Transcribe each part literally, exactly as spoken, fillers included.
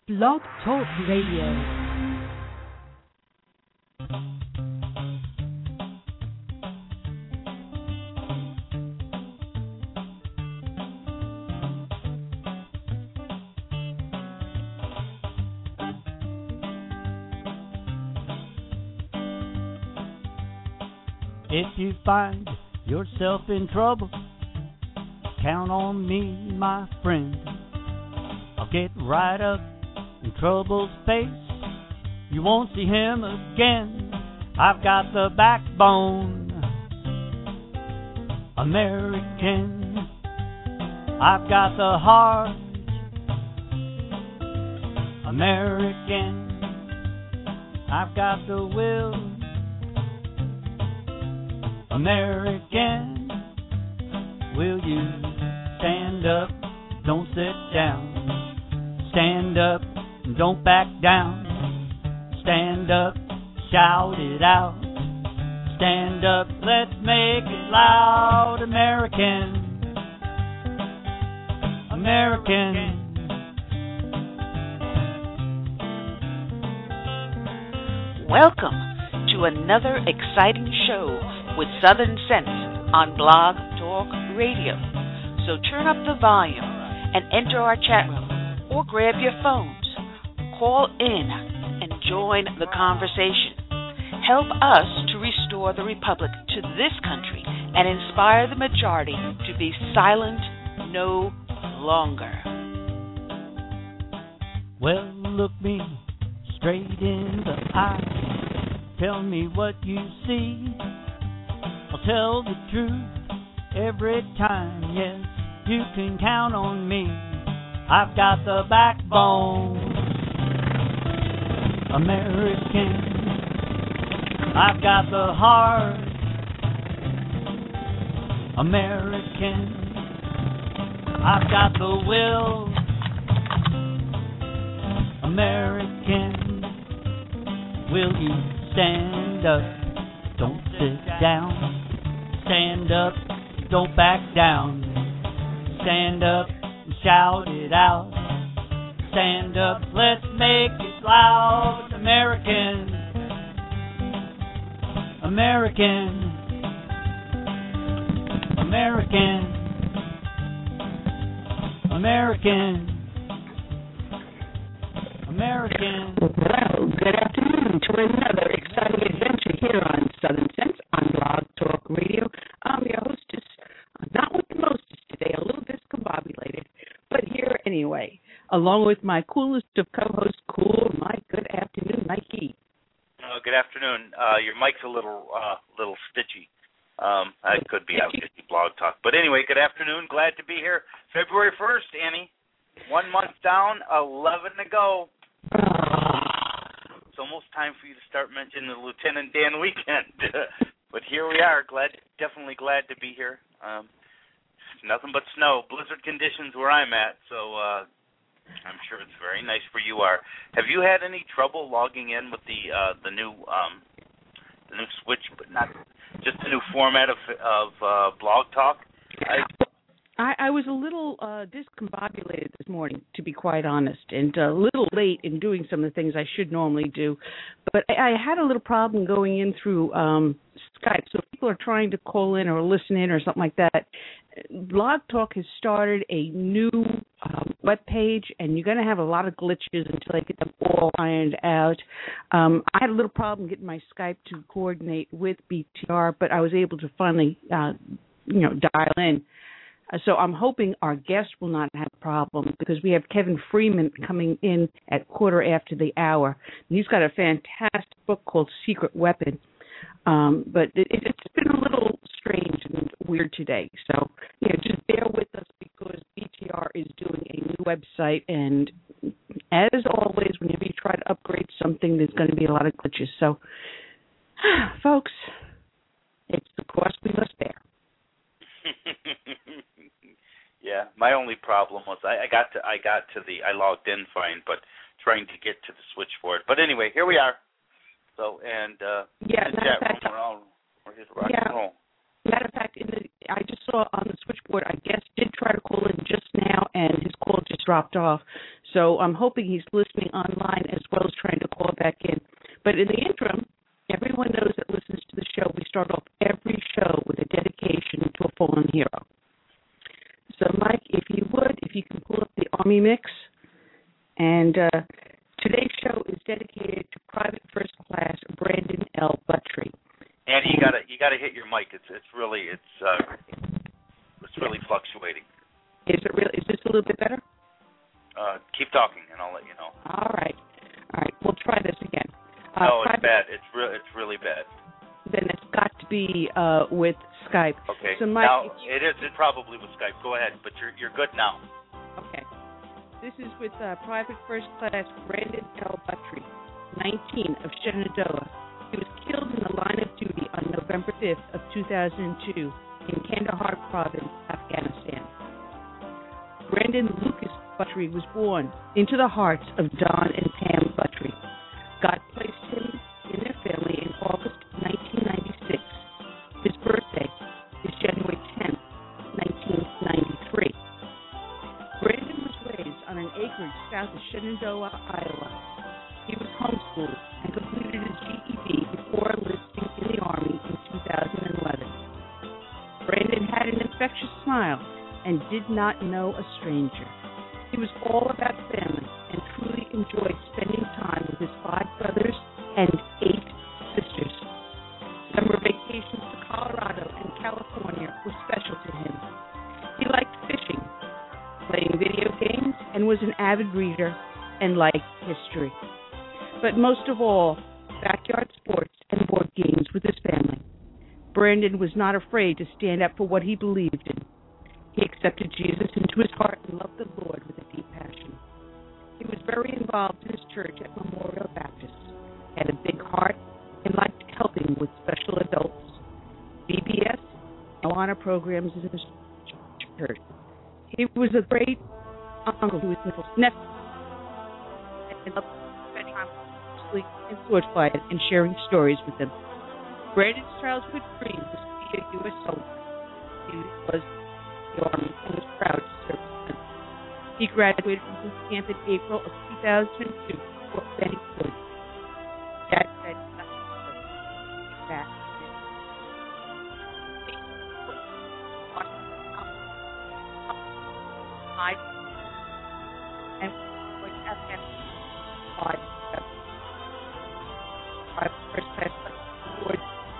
Blog Talk Radio. If you find yourself in trouble, count on me, my friend. I'll get right up in trouble's face. You won't see him again. I've got the backbone, American. I've got the heart, American. I've got the will, American. Will you stand up, don't sit down. Stand up, don't back down. Stand up, shout it out. Stand up, let's make it loud. American, American. Welcome to another exciting show with Southern Sense on Blog Talk Radio. So turn up the volume and enter our chat room or grab your phones. Call in and join the conversation. Help us to restore the Republic to this country and inspire the majority to be silent no longer. Well, look me straight in the eye. Tell me what you see. I'll tell the truth every time. Yes, you can count on me. I've got the backbone, American. I've got the heart, American. I've got the will, American. Will you stand up, don't sit down. Stand up, don't back down. Stand up and shout it out. Stand up, let's make it loud. American, American, American, American, American. Well, good afternoon to another exciting adventure here on Southern Sense on Blog Talk Radio. I'm your hostess, not with the mostest today, a little discombobulated, but here anyway, along with my coolest of co-hosts, Cool Mike. Good afternoon, Mikey. Uh, good afternoon. Uh, your mic's a little uh, little stitchy. Um, I could be out at Blog Talk. But anyway, good afternoon. Glad to be here. February first, Annie. One month down, eleven to go. It's almost time for you to start mentioning the Lieutenant Dan weekend. But here we are. Glad, definitely glad to be here. Um, nothing but snow, blizzard conditions where I'm at. So uh, I'm sure it's very nice where you are. Have you had any trouble logging in with the uh, the new um, the new switch, but not just the new format of of uh, Blog Talk? I, I, I was a little uh, discombobulated this morning, to be quite honest, and a little late in doing some of the things I should normally do. But I, I had a little problem going in through um, Skype. So if people are trying to call in or listen in or something like that, Blog Talk has started a new um, web page, and you're going to have a lot of glitches until I get them all ironed out. Um, I had a little problem getting my Skype to coordinate with B T R, but I was able to finally, uh, you know, dial in. So I'm hoping our guest will not have a problem because we have Kevin Freeman coming in at quarter after the hour. And he's got a fantastic book called Secret Weapon. Um, but it, it's been a little strange and weird today. So, you know, just bear with us because B T R is doing a new website. And as always, whenever you try to upgrade something, there's going to be a lot of glitches. So, folks, it's the cost we must bear. Yeah, my only problem was I, I got to I got to the I logged in fine, but trying to get to the switchboard. But anyway, here we are. So and uh, yeah, in the chat room, we're all we're here to rock yeah. and roll. Matter of fact, in the I just saw on the switchboard, I guess, did try to call in just now, and his call just dropped off. So I'm hoping he's listening online as well as trying to call back in. But in the interim, everyone knows that listens to the show, we start off every show with a dedication to a fallen hero. So, Mike, if you would, if you can pull up the Army Mix. And uh, today's show is dedicated to Private First Class Brandon L. Buttry. Andy, you gotta you gotta hit your mic. It's it's really it's uh, it's really fluctuating. Is it really? Is this a little bit better? Uh, keep talking, and I'll let you know. All right, all right. We'll try this again. Uh, no, it's private, bad. It's real. It's really bad. Then it's got to be uh, with Skype. Okay. So, Mike, now it is. It probably with Skype. Go ahead, but you're you're good now. Okay. This is with uh, Private First Class Brandon L. Buttry, nineteen, of Shenandoah. He was killed in the line of duty on November fifth of two thousand two in Kandahar Province, Afghanistan. Brandon Lucas Buttry was born into the hearts of Don and Pam Buttry. God placed him in their family in August nineteen ninety-six. His birthday is January tenth, nineteen ninety-three. Brandon was raised on an acreage south of Shenandoah, Iowa. He was homeschooled and completed his G E D before enlisting in the Army in two thousand eleven. Brandon had an infectious smile and did not know a stranger. He was all about family and truly enjoyed spending time with his five brothers and eight sisters. Summer vacations to Colorado and California were special to him. He liked fishing, playing video games, and was an avid reader and liked history. But most of all, backyard sports and board games with his family. Brandon was not afraid to stand up for what he believed in. He accepted Jesus into his heart and loved the Lord with a deep passion. He was very involved in his church at Memorial Baptist, had a big heart, and liked helping with special adults, V B S, and honor programs in his church. He was a great uncle to his nephew and loved spending time and sword fighting and sharing stories with them. Brandon's childhood dream was to be a U S soldier. He was in the Army and was proud to serve his country. He graduated from boot camp in April of two thousand two for Benny Good. Dad said nothing but back. I and was Afghanistan. First class award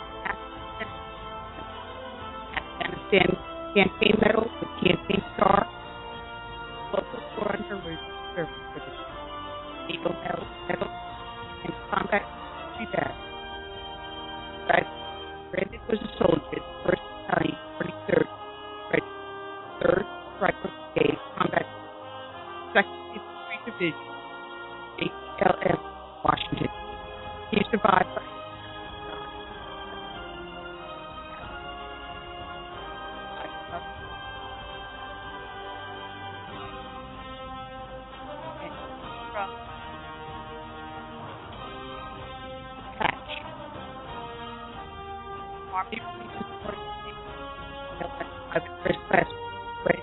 Afghanistan campaign medal with campaign star, local four hundred service certificate, Eagle medal, medal, and combat three badge. Brandon was a soldier in the first Battalion, twenty-third Regiment, third Rifle Brigade, combat, second Infantry Division, A T L F, Washington. He survived by first class grade.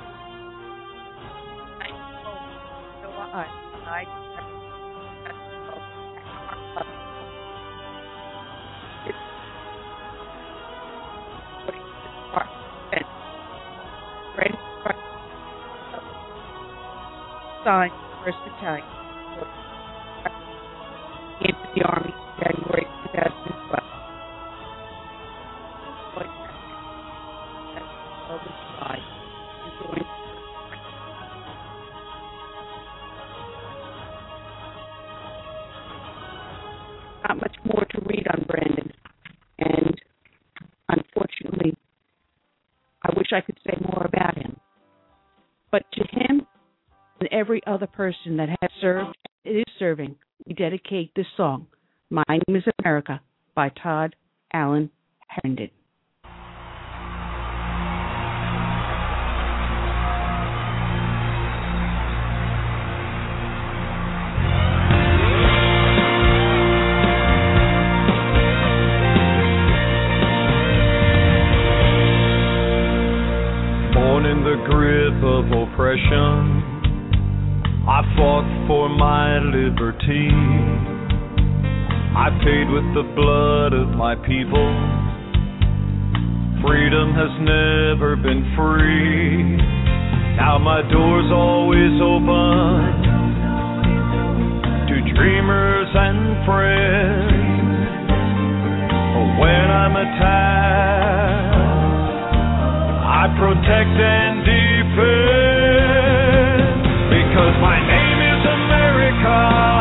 Signed first Battalion. Came to the Army in January two thousand twelve. Not much more to read on Brandon, and unfortunately, I wish I could say more about him. But to him and every other person that has served and is serving, we dedicate this song, My Name is America, by Todd Allen Herndon. my liberty. I paid with the blood of my people. Freedom has never been free. Now my door's always open to dreamers and friends. When I'm attacked, I protect and defend, because my name is America.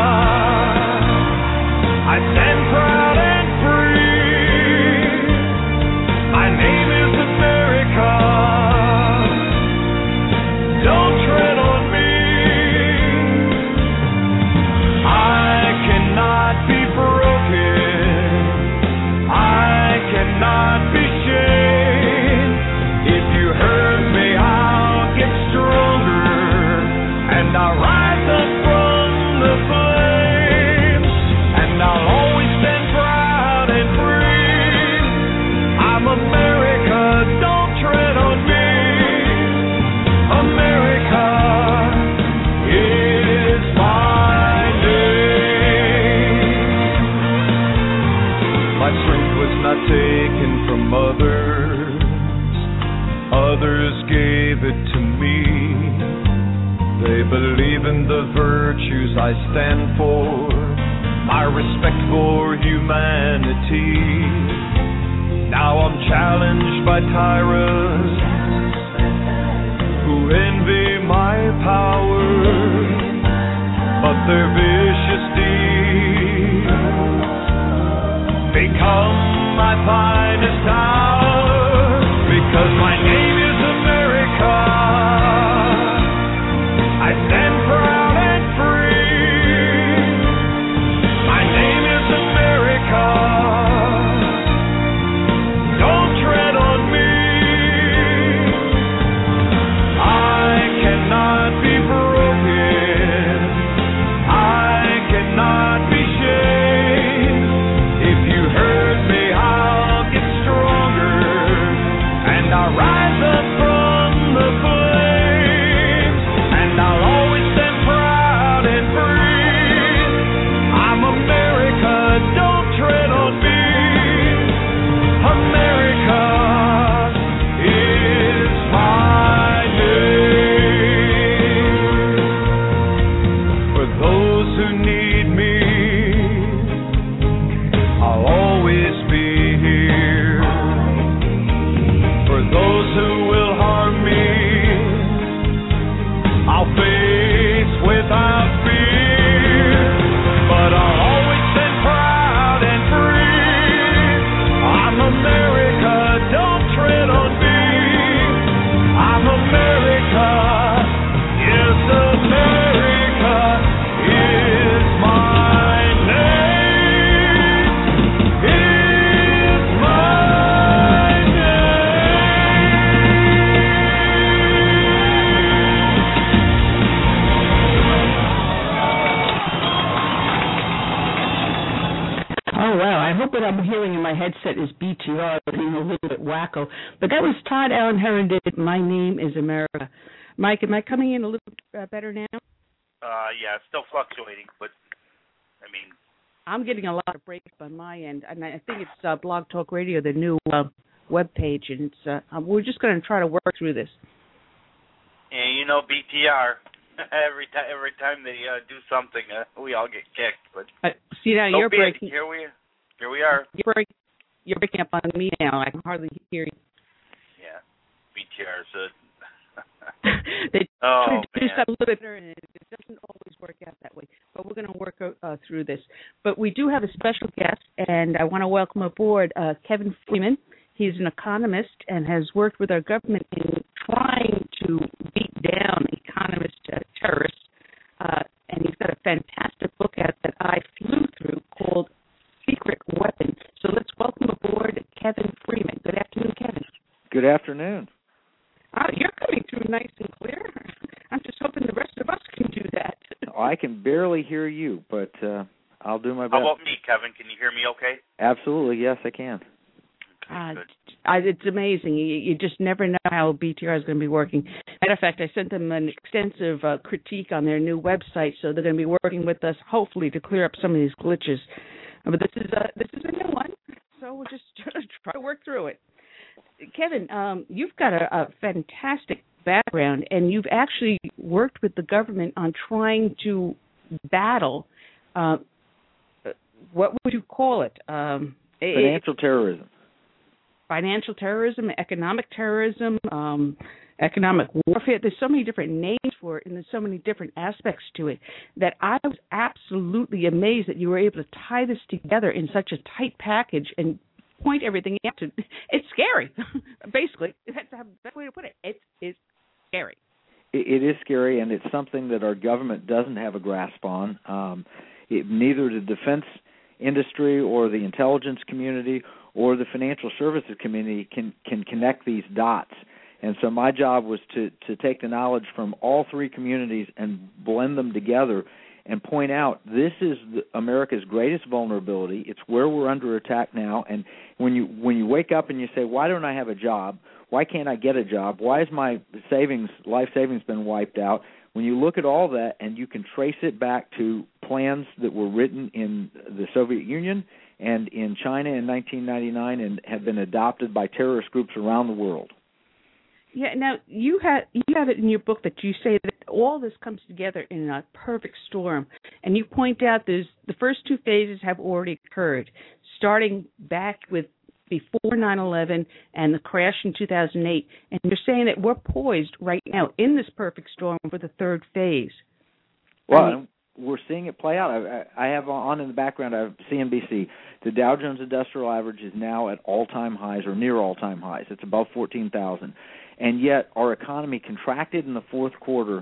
I stand proud and free. My name is America. Don't tread on me. I cannot be broken. I cannot be shamed. If you hurt me, I'll get stronger, and I'll rise up from the flames, and I'll always stand proud and free. I'm America, don't tread on me. America is my name. My strength was not taken from others. Others gave it to me. They believe in the virtues I stand for, my respect for humanity. Now I'm challenged by tyrants who envy my power, but their vicious deeds become my finest hour, because my name is America. I stand proud and free. My name is America. Don't tread on me. I cannot be broken. I cannot be shamed. If you hurt me, I'll get stronger, and I'll rise up from the flames, and I'll always stand proud and free. I'm America, don't tread on me. America is my name. For those who need me, I'll always be here. For those who will harm me, I'll face without fear. But I'll always stand proud and free. I'm America, don't tread on me. I'm America, yes, America is my name. Is my Oh, wow. I hope what I'm hearing in my headset is B T R, being a little bit wacko. But that was Todd Allen Herron did My Name is America. Mike, am I coming in a little uh, better now? Uh, yeah, it's still fluctuating, but I mean, I'm getting a lot of breaks on my end, and I think it's uh, Blog Talk Radio, the new uh, web page, and it's uh, um, we're just going to try to work through this. and you know B T R. every time, every time they uh, do something, uh, we all get kicked. But Uh, see now so you're be it. breaking. Here we, here we are. You're, break, you're breaking up on me now. I can hardly hear you. Yeah, B T R. So. They Oh, do man. stuff a little bit better, and it it doesn't always work out that way. But we're going to work uh, through this. But we do have a special guest, and I want to welcome aboard uh, Kevin Freeman. He's an economist and has worked with our government in trying to beat down economist uh, terrorists. Uh, and he's got a fantastic book out that I flew through called Secret Weapon. So let's welcome aboard Kevin Freeman. Good afternoon, Kevin. Good afternoon. Oh, you're coming through nice and clear. I'm just hoping the rest of us can do that. Oh, I can barely hear you, but uh, I'll do my best. How about me, Kevin? Can you hear me okay? Absolutely, yes, I can. Uh, I, it's amazing. You, you just never know how B T R is going to be working. matter of fact, I sent them an extensive uh, critique on their new website, so they're going to be working with us, hopefully, to clear up some of these glitches. Uh, but this is uh, this is a new one, so we'll just try to work through it. Kevin, um, you've got a, a fantastic background, and you've actually worked with the government on trying to battle, uh, what would you call it? Um, Financial it, terrorism. Financial terrorism, economic terrorism, um, economic warfare. There's so many different names for it, and there's so many different aspects to it that I was absolutely amazed that you were able to tie this together in such a tight package and point everything out to. It's scary, basically. That's the best way to put it. It is scary. It, it is scary, and it's something that our government doesn't have a grasp on. Um, it, neither the defense industry or the intelligence community or the financial services community can, can connect these dots. And so my job was to, to take the knowledge from all three communities and blend them together and point out this is the, America's greatest vulnerability. It's where we're under attack now. And when you when you wake up and you say, why don't I have a job? Why can't I get a job? Why has my savings, life savings been wiped out? When you look at all that and you can trace it back to plans that were written in the Soviet Union and in China in nineteen ninety-nine and have been adopted by terrorist groups around the world. Yeah. Now you have you have it in your book that you say that all this comes together in a perfect storm, and you point out there's the first two phases have already occurred, starting back with before nine eleven and the crash in two thousand eight, and you're saying that we're poised right now in this perfect storm for the third phase. Well, I mean, we're seeing it play out. I, I have on in the background, I have C N B C. The Dow Jones Industrial Average is now at all-time highs or near all-time highs. It's above fourteen thousand. And yet our economy contracted in the fourth quarter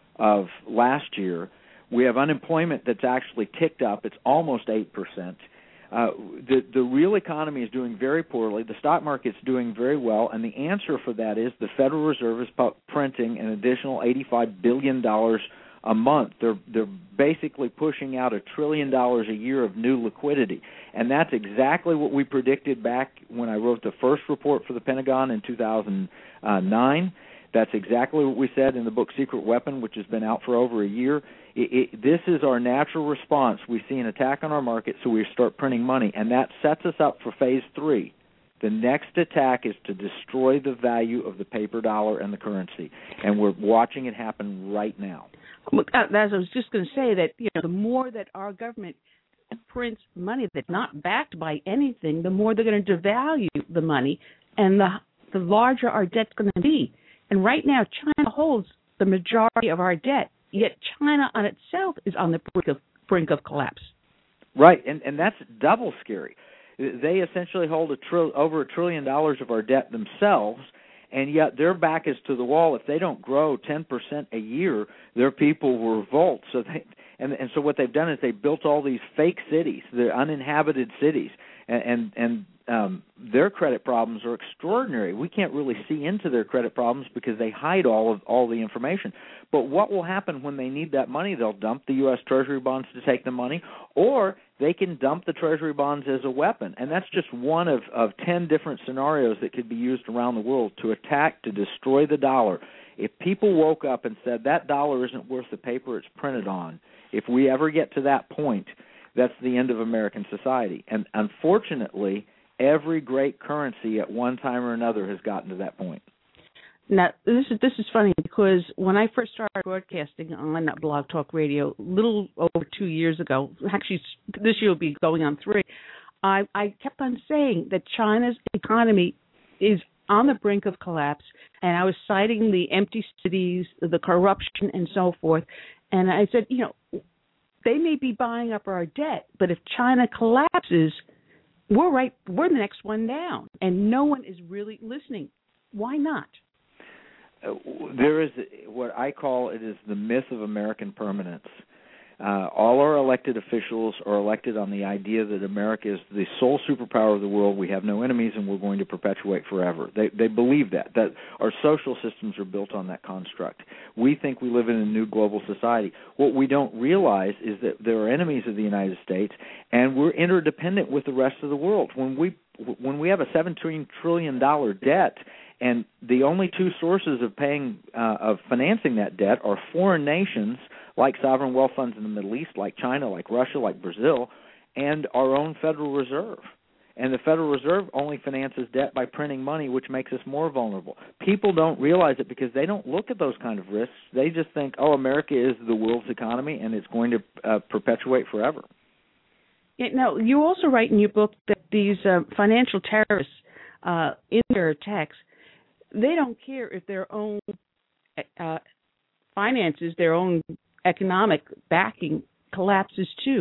of last year. We have unemployment that's actually ticked up. It's almost eight percent. Uh, the, the real economy is doing very poorly. The stock market's doing very well, and the answer for that is the Federal Reserve is printing an additional eighty-five billion dollars a month. They're they're basically pushing out a trillion dollars a year of new liquidity, and that's exactly what we predicted back when I wrote the first report for the Pentagon in two thousand nine. That's exactly what we said in the book Secret Weapon, which has been out for over a year. It, it, this is our natural response. We see an attack on our market, so we start printing money, and that sets us up for phase three. The next attack is to destroy the value of the paper dollar and the currency, and we're watching it happen right now. As I was just going to say that, you know, the more that our government prints money that's not backed by anything, the more they're going to devalue the money, and the the larger our debt's going to be. And right now, China holds the majority of our debt, yet China on itself is on the brink of, brink of collapse. Right, and, and that's double scary. They essentially hold a trill, over a trillion dollars of our debt themselves, and yet their back is to the wall. If they don't grow ten percent a year, their people will revolt. So they, and, and so what they've done is they built all these fake cities, the uninhabited cities, and and, and um, their credit problems are extraordinary. We can't really see into their credit problems because they hide all of all the information. But what will happen when they need that money? They'll dump the U S Treasury bonds to take the money, or they can dump the Treasury bonds as a weapon. And that's just one of, of ten different scenarios that could be used around the world to attack, to destroy the dollar. If people woke up and said that dollar isn't worth the paper it's printed on, if we ever get to that point, that's the end of American society. And unfortunately, every great currency at one time or another has gotten to that point. Now, this is this is funny because when I first started broadcasting on Blog Talk Radio, a little over two years ago, actually this year will be going on three, I, I kept on saying that China's economy is on the brink of collapse, and I was citing the empty cities, the corruption, and so forth. And I said, you know, they may be buying up our debt, but if China collapses, we're right, we're the next one down, and no one is really listening. Why not? Uh, there is what I call it is the myth of American permanence. Uh, all our elected officials are elected on the idea that America is the sole superpower of the world. We have no enemies, and we're going to perpetuate forever. They they believe that, that our social systems are built on that construct. We think we live in a new global society. What we don't realize is that there are enemies of the United States, and we're interdependent with the rest of the world. When we when we have a seventeen trillion dollars debt, And the only two sources of paying uh, of financing that debt are foreign nations like sovereign wealth funds in the Middle East, like China, like Russia, like Brazil, and our own Federal Reserve. And the Federal Reserve only finances debt by printing money, which makes us more vulnerable. People don't realize it because they don't look at those kind of risks. They just think, oh, America is the world's economy and it's going to uh, perpetuate forever. Yeah, now, you also write in your book that these uh, financial terrorists, uh, in their attacks, they don't care if their own uh, finances, their own economic backing collapses too.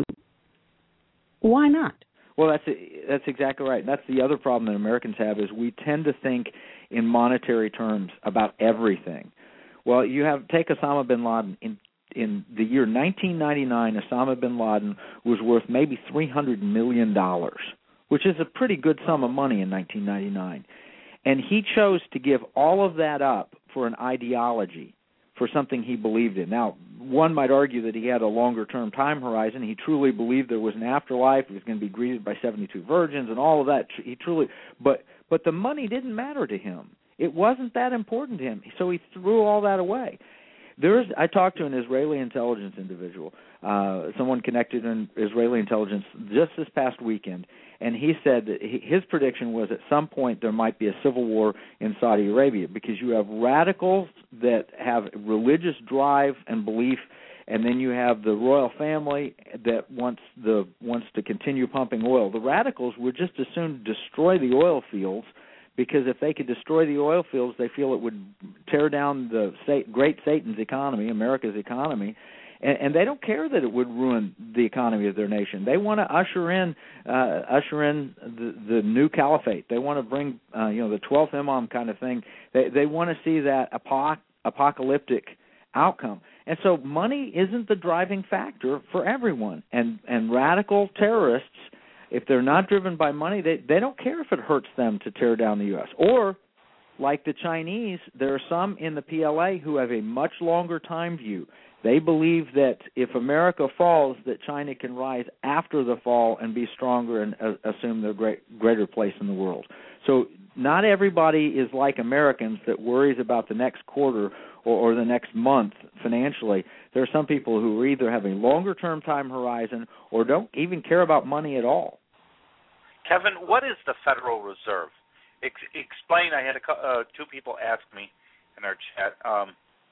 Why not? Well, that's that's exactly right. That's the other problem that Americans have is we tend to think in monetary terms about everything. Well, you have take Osama bin Laden. In in the year nineteen ninety-nine, Osama bin Laden was worth maybe three hundred million dollars, which is a pretty good sum of money in nineteen ninety-nine. And he chose to give all of that up for an ideology, for something he believed in. Now, one might argue that he had a longer-term time horizon. He truly believed there was an afterlife. He was going to be greeted by seventy-two virgins and all of that. He truly, but but the money didn't matter to him. It wasn't that important to him. So he threw all that away. There's, I talked to an Israeli intelligence individual, uh, someone connected in Israeli intelligence just this past weekend, and he said that he, his prediction was at some point there might be a civil war in Saudi Arabia because you have radicals that have religious drive and belief, and then you have the royal family that wants the wants to continue pumping oil. The radicals would just as soon destroy the oil fields, because if they could destroy the oil fields, they feel it would tear down the great Satan's economy, America's economy, and, and they don't care that it would ruin the economy of their nation. They want to usher in, uh, usher in the, the new caliphate. They want to bring, uh, you know, the twelfth Imam kind of thing. They they want to see that apoc- apocalyptic outcome. And so money isn't the driving factor for everyone. And and radical terrorists, if they're not driven by money, they, they don't care if it hurts them to tear down the U S. Or, like the Chinese, there are some in the P L A who have a much longer time view. They believe that if America falls, that China can rise after the fall and be stronger and uh, assume their great, greater place in the world. So not everybody is like Americans that worries about the next quarter or, or the next month financially. There are some people who either have a longer-term time horizon or don't even care about money at all. Kevin, what is the Federal Reserve? Ex- explain. I had a, uh, two people ask me in our chat um,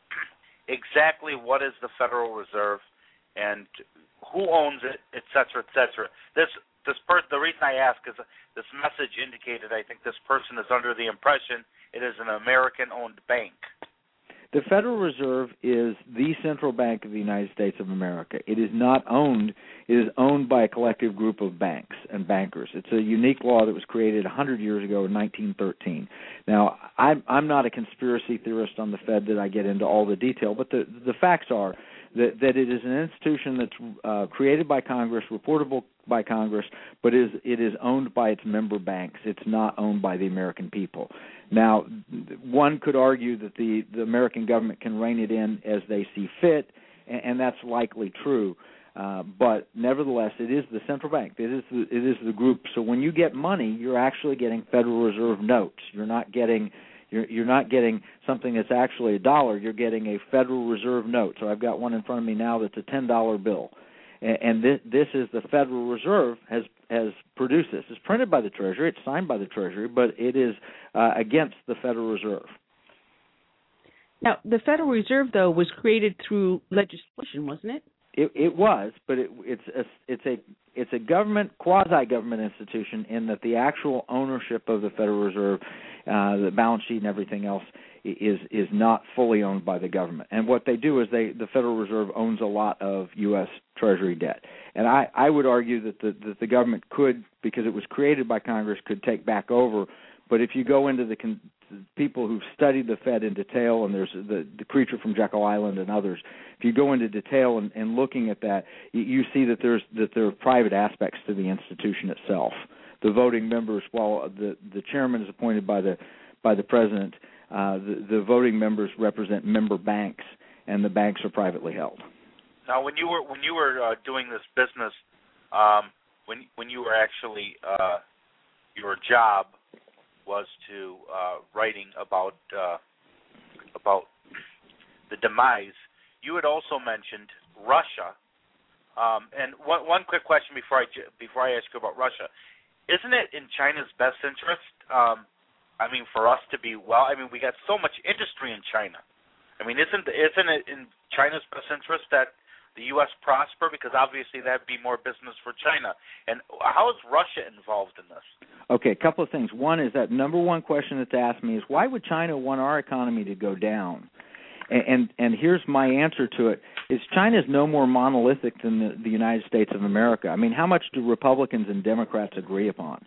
exactly what is the Federal Reserve and who owns it, et cetera, et cetera. This this per- the reason I ask is this message indicated I think this person is under the impression it is an American-owned bank. The Federal Reserve is the central bank of the United States of America. It is not owned. It is owned by a collective group of banks and bankers. It's a unique law that was created one hundred years ago in nineteen thirteen. Now, I'm, I'm not a conspiracy theorist on the Fed that I get into all the detail, but the, the facts are that, that it is an institution that's uh, created by Congress, reportable by Congress, but is it is owned by its member banks. It's not owned by the American people. Now, one could argue that the, the American government can rein it in as they see fit, and, and that's likely true. Uh, but nevertheless, it is the central bank. It is the, it is the group. So when you get money, you're actually getting Federal Reserve notes. You're not getting you're, you're not getting something that's actually a dollar. You're getting a Federal Reserve note. So I've got one in front of me now that's a ten dollar bill. And this, this is the Federal Reserve has has produced this. It's printed by the Treasury. It's signed by the Treasury, but it is uh, against the Federal Reserve. Now, the Federal Reserve, though, was created through legislation, wasn't it? It, it was, but it, it's a, it's a it's a government quasi-government institution in that the actual ownership of the Federal Reserve, uh, the balance sheet, and everything else is is not fully owned by the government. And what they do is they the Federal Reserve owns a lot of U S Treasury debt. And I, I would argue that the that the government could, because it was created by Congress, could take back over. But if you go into the con- people who've studied the Fed in detail, and there's the, the creature from Jekyll Island and others, if you go into detail and, and looking at that, you, you see that there's that there are private aspects to the institution itself. The voting members, while the, the chairman is appointed by the by the president, uh, the, the voting members represent member banks, and the banks are privately held. Now, when you were when you were uh, doing this business, um, when when you were actually uh, your job was to uh, writing about uh, about the demise, you had also mentioned Russia. Um, and one, one quick question before I before I ask you about Russia, isn't it in China's best interest? Um, I mean, for us to be well. I mean, we got so much industry in China. I mean, isn't isn't it in China's best interest that the U S prosper? Because obviously that'd be more business for China. And how is Russia involved in this? Okay, a couple of things. One is that number one question that's asked me is, why would China want our economy to go down? And and, and here's my answer to it, is China is no more monolithic than the, the United States of America. I mean, how much do Republicans and Democrats agree upon?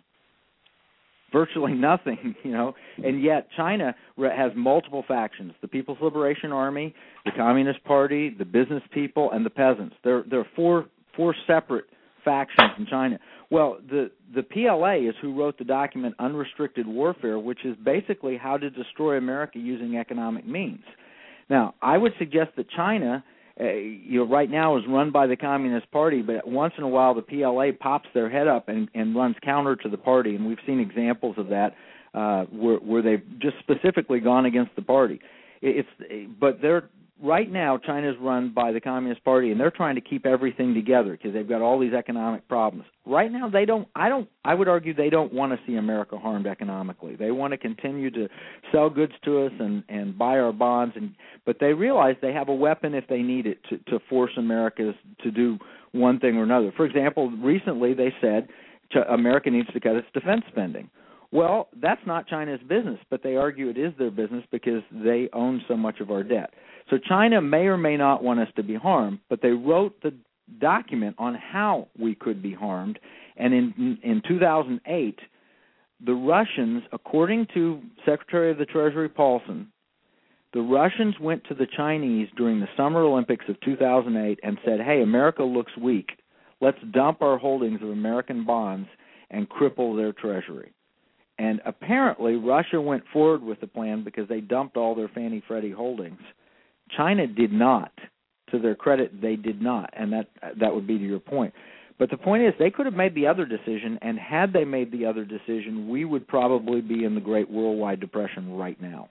Virtually nothing, you know, and yet China has multiple factions: the People's Liberation Army, the Communist Party, the business people, and the peasants. There, there are four four separate factions in China. Well, the the P L A is who wrote the document Unrestricted Warfare, which is basically how to destroy America using economic means. Now, I would suggest that China, uh, you know, right now is run by the Communist Party, but once in a while the P L A pops their head up and, and runs counter to the party, and we've seen examples of that uh, where, where they've just specifically gone against the party. It's, but they're right now China's run by the Communist Party, and they're trying to keep everything together because they've got all these economic problems. Right now, they don't. I don't. I would argue they don't want to see America harmed economically. They want to continue to sell goods to us and, and buy our bonds, and but they realize they have a weapon if they need it to, to force America to do one thing or another. For example, recently they said America needs to cut its defense spending. Well, that's not China's business, but they argue it is their business because they own so much of our debt. So China may or may not want us to be harmed, but they wrote the document on how we could be harmed. And in in two thousand eight, the Russians, according to Secretary of the Treasury Paulson, the Russians went to the Chinese during the Summer Olympics of two thousand eight and said, hey, America looks weak. Let's dump our holdings of American bonds and cripple their treasury. And apparently Russia went forward with the plan because they dumped all their Fannie Freddie holdings. China did not. To their credit, they did not, and that that would be to your point. But the point is, they could have made the other decision, and had they made the other decision, we would probably be in the Great Worldwide Depression right now.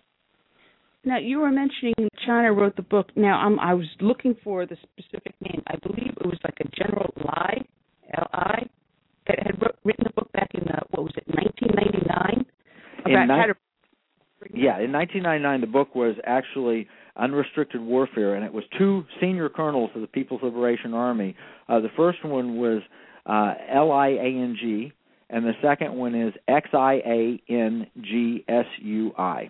Now, you were mentioning China wrote the book. Now, I'm, I was looking for the specific name. I believe it was like a General Lai, L I, that had wrote, written the book back in, uh, what was it, nineteen ninety-nine? About in ni- how to yeah, in nineteen ninety-nine, the book was actually Unrestricted Warfare, and it was two senior colonels of the People's Liberation Army. Uh, the first one was uh, L I A N G, and the second one is X I A N G S U I.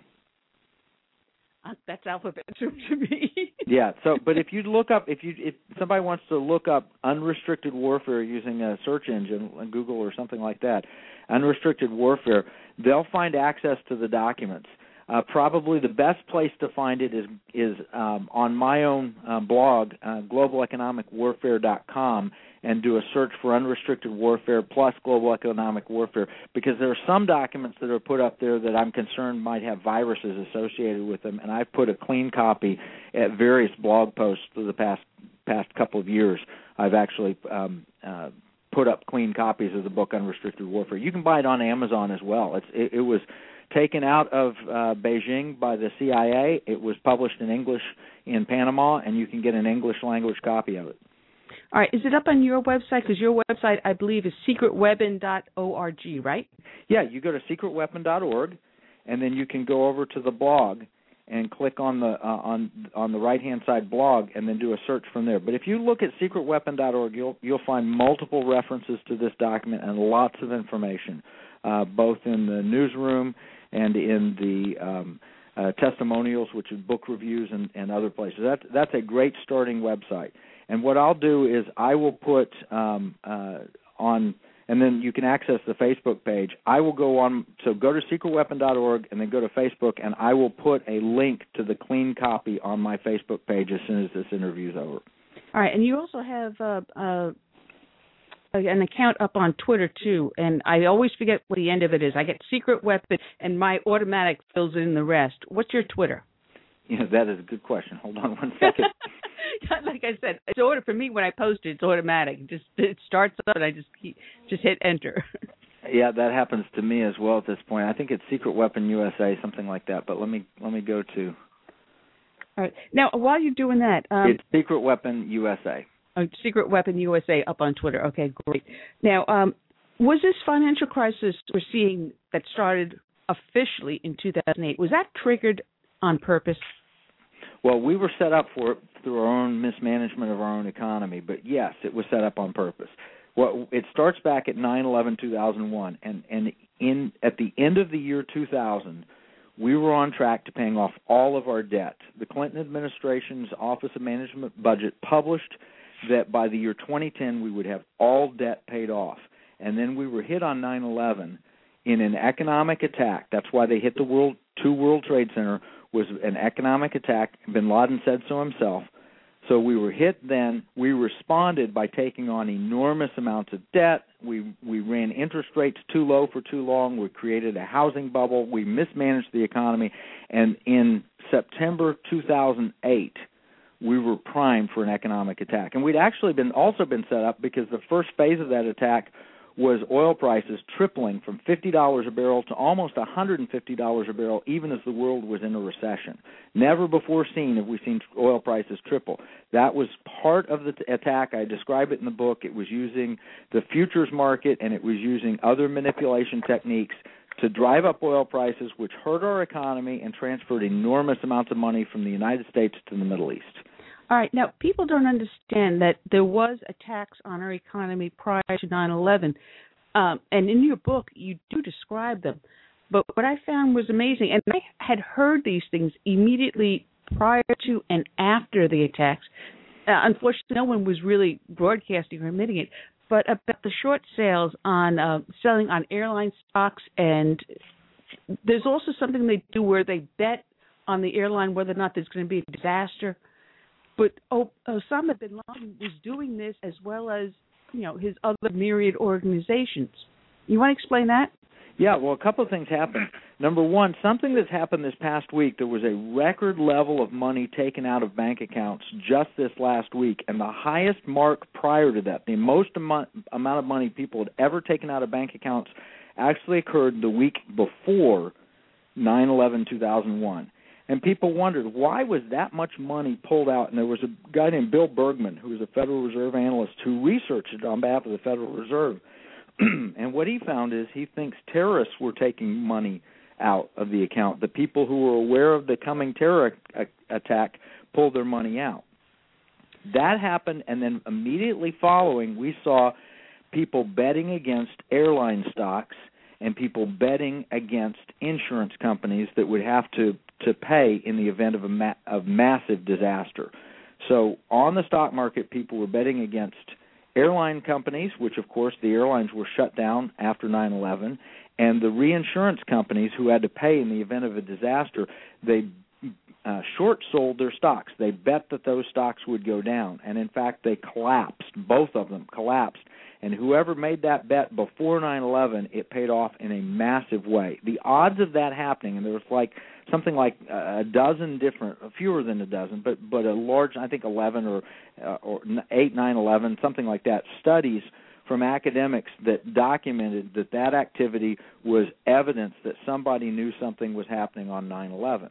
Uh, that's alphabet soup to me. Yeah. So, but if you look up, if you if somebody wants to look up Unrestricted Warfare using a search engine, like Google or something like that, Unrestricted Warfare, they'll find access to the documents. Uh, probably the best place to find it is is um, on my own uh, blog, uh, global economic warfare dot com, and do a search for Unrestricted Warfare plus Global Economic Warfare, because there are some documents that are put up there that I'm concerned might have viruses associated with them, and I've put a clean copy at various blog posts for the past past couple of years. I've actually um, uh, put up clean copies of the book Unrestricted Warfare. You can buy it on Amazon as well. It's it, it was taken out of uh, Beijing by the C I A. It was published in English in Panama, and you can get an English language copy of it. All right. Is it up on your website? Because your website, I believe, is secret weapon dot org, right? Yeah, you go to secret weapon dot org, and then you can go over to the blog and click on the uh, on on the right-hand side blog, and then do a search from there. But if you look at secret weapon dot org, you'll you'll find multiple references to this document and lots of information, uh, both in the newsroom and in the um, uh, testimonials, which is book reviews and, and other places. That's, that's a great starting website. And what I'll do is I will put um, uh, on, and then you can access the Facebook page. I will go on, so go to secret weapon dot org and then go to Facebook, and I will put a link to the clean copy on my Facebook page as soon as this interview is over. All right, and you also have uh, uh an account up on Twitter, too, and I always forget what the end of it is. I get Secret Weapon, and my automatic fills in the rest. What's your Twitter? Yeah, that is a good question. Hold on one second. Like I said, it's order for me when I post it. It's automatic. It just it starts up, and I just keep, just hit enter. Yeah, that happens to me as well at this point. I think it's Secret Weapon U S A, something like that. But let me let me go to. All right. Now, while you're doing that, um, it's Secret Weapon U S A. Oh, Secret Weapon U S A up on Twitter. Okay, great. Now, um, was this financial crisis we're seeing that started officially in two thousand eight, was that triggered on purpose? Well, we were set up for it through our own mismanagement of our own economy, but yes, it was set up on purpose. Well, it starts back at nine eleven two thousand one, and, and in at the end of the year two thousand, we were on track to paying off all of our debt. The Clinton administration's Office of Management Budget published that by the year twenty ten we would have all debt paid off. And then we were hit on nine eleven in an economic attack. That's why they hit the World two World Trade Center, was an economic attack. Bin Laden said so himself. So we were hit then. We responded by taking on enormous amounts of debt. We we ran interest rates too low for too long. We created a housing bubble. We mismanaged the economy. And in September two thousand eight, we were primed for an economic attack. And we'd actually been also been set up because the first phase of that attack was oil prices tripling from fifty dollars a barrel to almost one hundred fifty dollars a barrel, even as the world was in a recession. Never before seen have we seen oil prices triple. That was part of the t- attack. I describe it in the book. It was using the futures market, and it was using other manipulation techniques to drive up oil prices, which hurt our economy and transferred enormous amounts of money from the United States to the Middle East. All right. Now, people don't understand that there was a tax on our economy prior to nine eleven, um, and in your book, you do describe them. But what I found was amazing, and I had heard these things immediately prior to and after the attacks. Uh, unfortunately, no one was really broadcasting or admitting it, but about the short sales on uh, selling on airline stocks, and there's also something they do where they bet on the airline whether or not there's going to be a disaster. But Osama bin Laden was doing this as well as, you know, his other myriad organizations. You want to explain that? Yeah, well, a couple of things happened. Number one, something that's happened this past week, there was a record level of money taken out of bank accounts just this last week, and the highest mark prior to that, the most amount, amount of money people had ever taken out of bank accounts actually occurred the week before nine eleven two thousand one. And people wondered, why was that much money pulled out? And there was a guy named Bill Bergman, who was a Federal Reserve analyst, who researched it on behalf of the Federal Reserve. And what he found is he thinks terrorists were taking money out of the account. The people who were aware of the coming terror attack pulled their money out. That happened, and then immediately following, we saw people betting against airline stocks and people betting against insurance companies that would have to, to pay in the event of a ma- of massive disaster. So on the stock market, people were betting against airline companies, which, of course, the airlines were shut down after nine eleven, and the reinsurance companies who had to pay in the event of a disaster. They uh, short-sold their stocks. They bet that those stocks would go down, and, in fact, they collapsed. Both of them collapsed. And whoever made that bet before nine eleven, it paid off in a massive way. The odds of that happening, and there was like something like a dozen different, fewer than a dozen, but but a large, I think eleven or uh, or eight, nine, eleven, something like that, studies from academics that documented that that activity was evidence that somebody knew something was happening on nine eleven.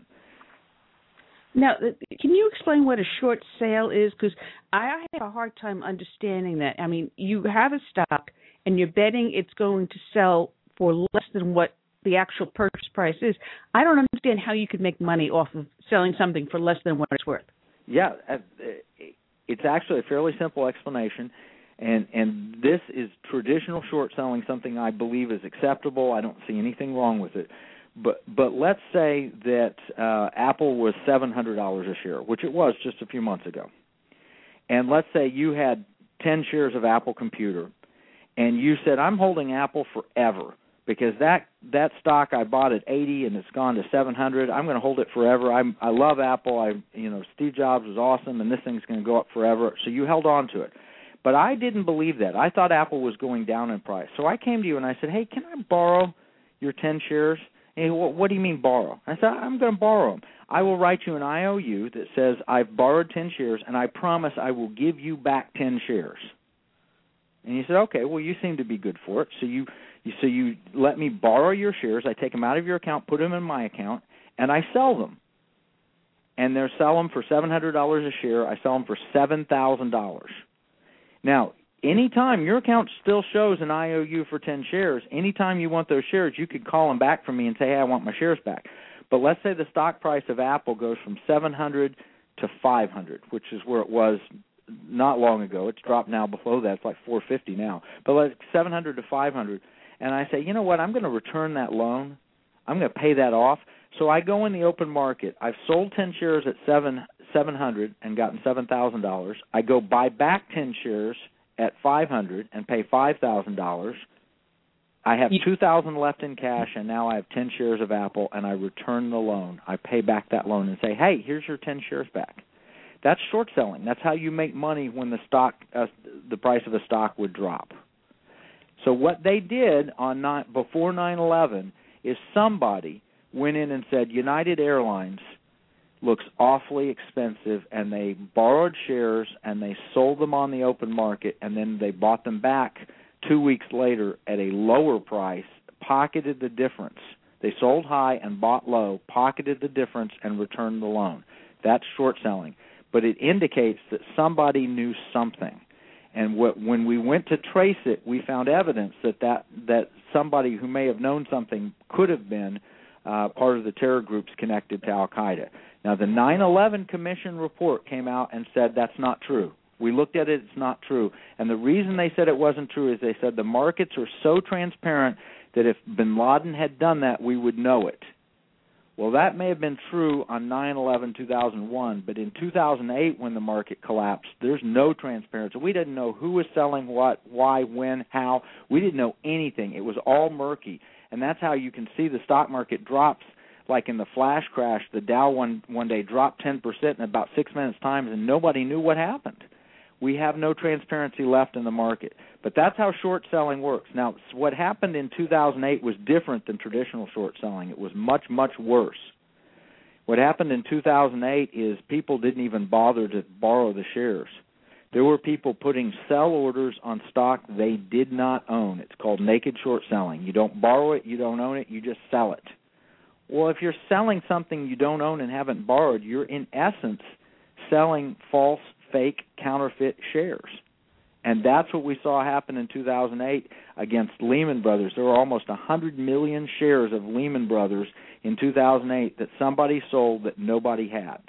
Now, can you explain what a short sale is? Because I have a hard time understanding that. I mean, you have a stock, and you're betting it's going to sell for less than what the actual purchase price is. I don't understand how you could make money off of selling something for less than what it's worth. Yeah, it's actually a fairly simple explanation, and and this is traditional short selling, something I believe is acceptable. I don't see anything wrong with it. But but let's say that uh, Apple was seven hundred dollars a share, which it was just a few months ago. And let's say you had ten shares of Apple Computer, and you said, I'm holding Apple forever because that, that stock I bought at eighty and it's gone to seven hundred. I'm going to hold it forever. I'm, I love Apple. I you know Steve Jobs was awesome, and this thing's going to go up forever. So you held on to it. But I didn't believe that. I thought Apple was going down in price. So I came to you and I said, hey, can I borrow your ten shares? Hey, what do you mean borrow? I said, I'm going to borrow them. I will write you an I O U that says I've borrowed ten shares, and I promise I will give you back ten shares. And you said, okay, well, you seem to be good for it. So you, you so you let me borrow your shares. I take them out of your account, put them in my account, and I sell them. And they sell them for seven hundred dollars a share. I sell them for seven thousand dollars. Now, anytime your account still shows an I O U for ten shares, anytime you want those shares, you could call them back from me and say, hey, I want my shares back. But let's say the stock price of Apple goes from seven hundred to five hundred, which is where it was not long ago. It's dropped now below that. It's like four fifty now. But like seven hundred to five hundred. And I say, you know what, I'm going to return that loan. I'm going to pay that off. So I go in the open market. I've sold ten shares at seven seven hundred and gotten seven thousand dollars. I go buy back ten shares at five hundred and pay five thousand dollars. I have two thousand dollars left in cash, and now I have ten shares of Apple, and I return the loan. I pay back that loan and say, hey, here's your ten shares back. That's short selling. That's how you make money when the stock, uh, the price of a stock would drop. So what they did on not, before nine eleven is somebody went in and said, United Airlines looks awfully expensive, and they borrowed shares and they sold them on the open market, and then they bought them back two weeks later at a lower price, pocketed the difference. They sold high and bought low, pocketed the difference, and returned the loan. That's short selling. But it indicates that somebody knew something. And what, when we went to trace it, we found evidence that, that, that somebody who may have known something could have been uh, part of the terror groups connected to Al-Qaeda. Now, the nine eleven Commission report came out and said that's not true. We looked at it, it's not true. And the reason they said it wasn't true is they said the markets are so transparent that if bin Laden had done that, we would know it. Well, that may have been true on nine eleven two thousand one, but in two thousand eight when the market collapsed, there's no transparency. We didn't know who was selling what, why, when, how. We didn't know anything. It was all murky. And that's how you can see the stock market drops. Like in the flash crash, the Dow one, one day dropped ten percent in about six minutes' time, and nobody knew what happened. We have no transparency left in the market. But that's how short selling works. Now, what happened in two thousand eight was different than traditional short selling. It was much, much worse. What happened in two thousand eight is people didn't even bother to borrow the shares. There were people putting sell orders on stock they did not own. It's called naked short selling. You don't borrow it, you don't own it, you just sell it. Well, if you're selling something you don't own and haven't borrowed, you're in essence selling false, fake, counterfeit shares. And that's what we saw happen in two thousand eight against Lehman Brothers. There were almost one hundred million shares of Lehman Brothers in two thousand eight that somebody sold that nobody had.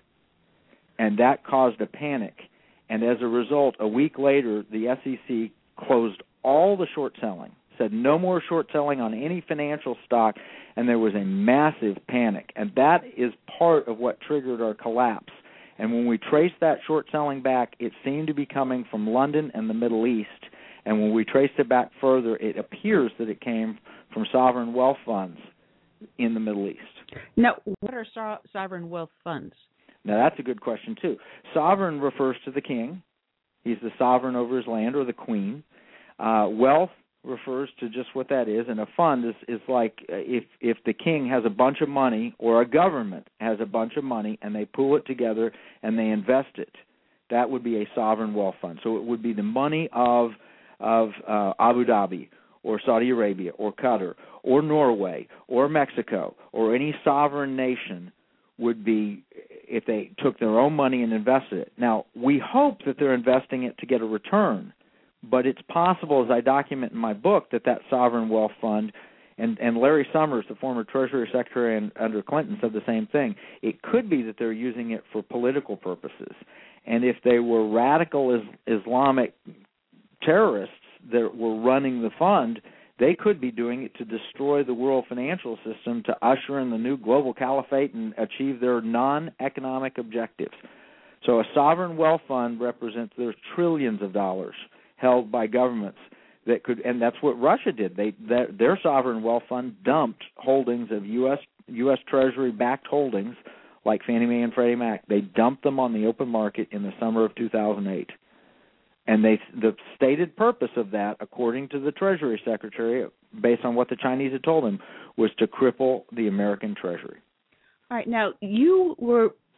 And that caused a panic. And as a result, a week later, the S E C closed all the short selling, said no more short selling on any financial stock, and there was a massive panic. And that is part of what triggered our collapse. And when we traced that short selling back, it seemed to be coming from London and the Middle East. And when we traced it back further, it appears that it came from sovereign wealth funds in the Middle East. Now, what are so- sovereign wealth funds? Now, that's a good question, too. Sovereign refers to the king. He's the sovereign over his land, or the queen. Uh, wealth refers to just what that is, and a fund is, is like if if the king has a bunch of money or a government has a bunch of money and they pool it together and they invest it, that would be a sovereign wealth fund. So it would be the money of of uh, Abu Dhabi or Saudi Arabia or Qatar or Norway or Mexico or any sovereign nation would be if they took their own money and invested it. Now, we hope that they're investing it to get a return, but it's possible, as I document in my book, that that sovereign wealth fund, and, and Larry Summers, the former Treasury Secretary and, under Clinton, said the same thing. It could be that they're using it for political purposes. And if they were radical is, Islamic terrorists that were running the fund, they could be doing it to destroy the world financial system, to usher in the new global caliphate and achieve their non-economic objectives. So a sovereign wealth fund represents there's trillions of dollars held by governments that could, and that's what Russia did. They their, their sovereign wealth fund dumped holdings of U S U S Treasury backed holdings like Fannie Mae and Freddie Mac. They dumped them on the open market in the summer of two thousand eight. And they the stated purpose of that, according to the Treasury Secretary, based on what the Chinese had told him, was to cripple the American Treasury. All right. Now, you were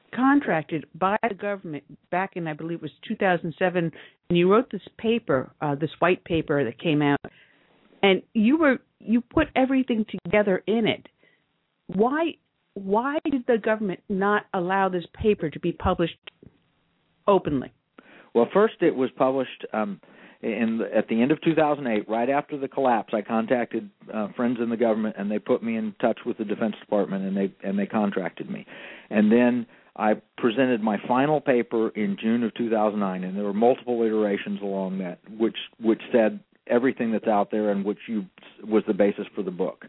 contracted by the government back in, I believe it was two thousand seven, and you wrote this paper, uh, this white paper that came out, and you were you put everything together in it. Why why did the government not allow this paper to be published openly? Well, first it was published um, in the, at the end of two thousand eight, right after the collapse. I contacted uh, friends in the government, and they put me in touch with the Defense Department, and they and they contracted me. And then I presented my final paper in June of two thousand nine, and there were multiple iterations along that, which which said everything that's out there, and which you was the basis for the book.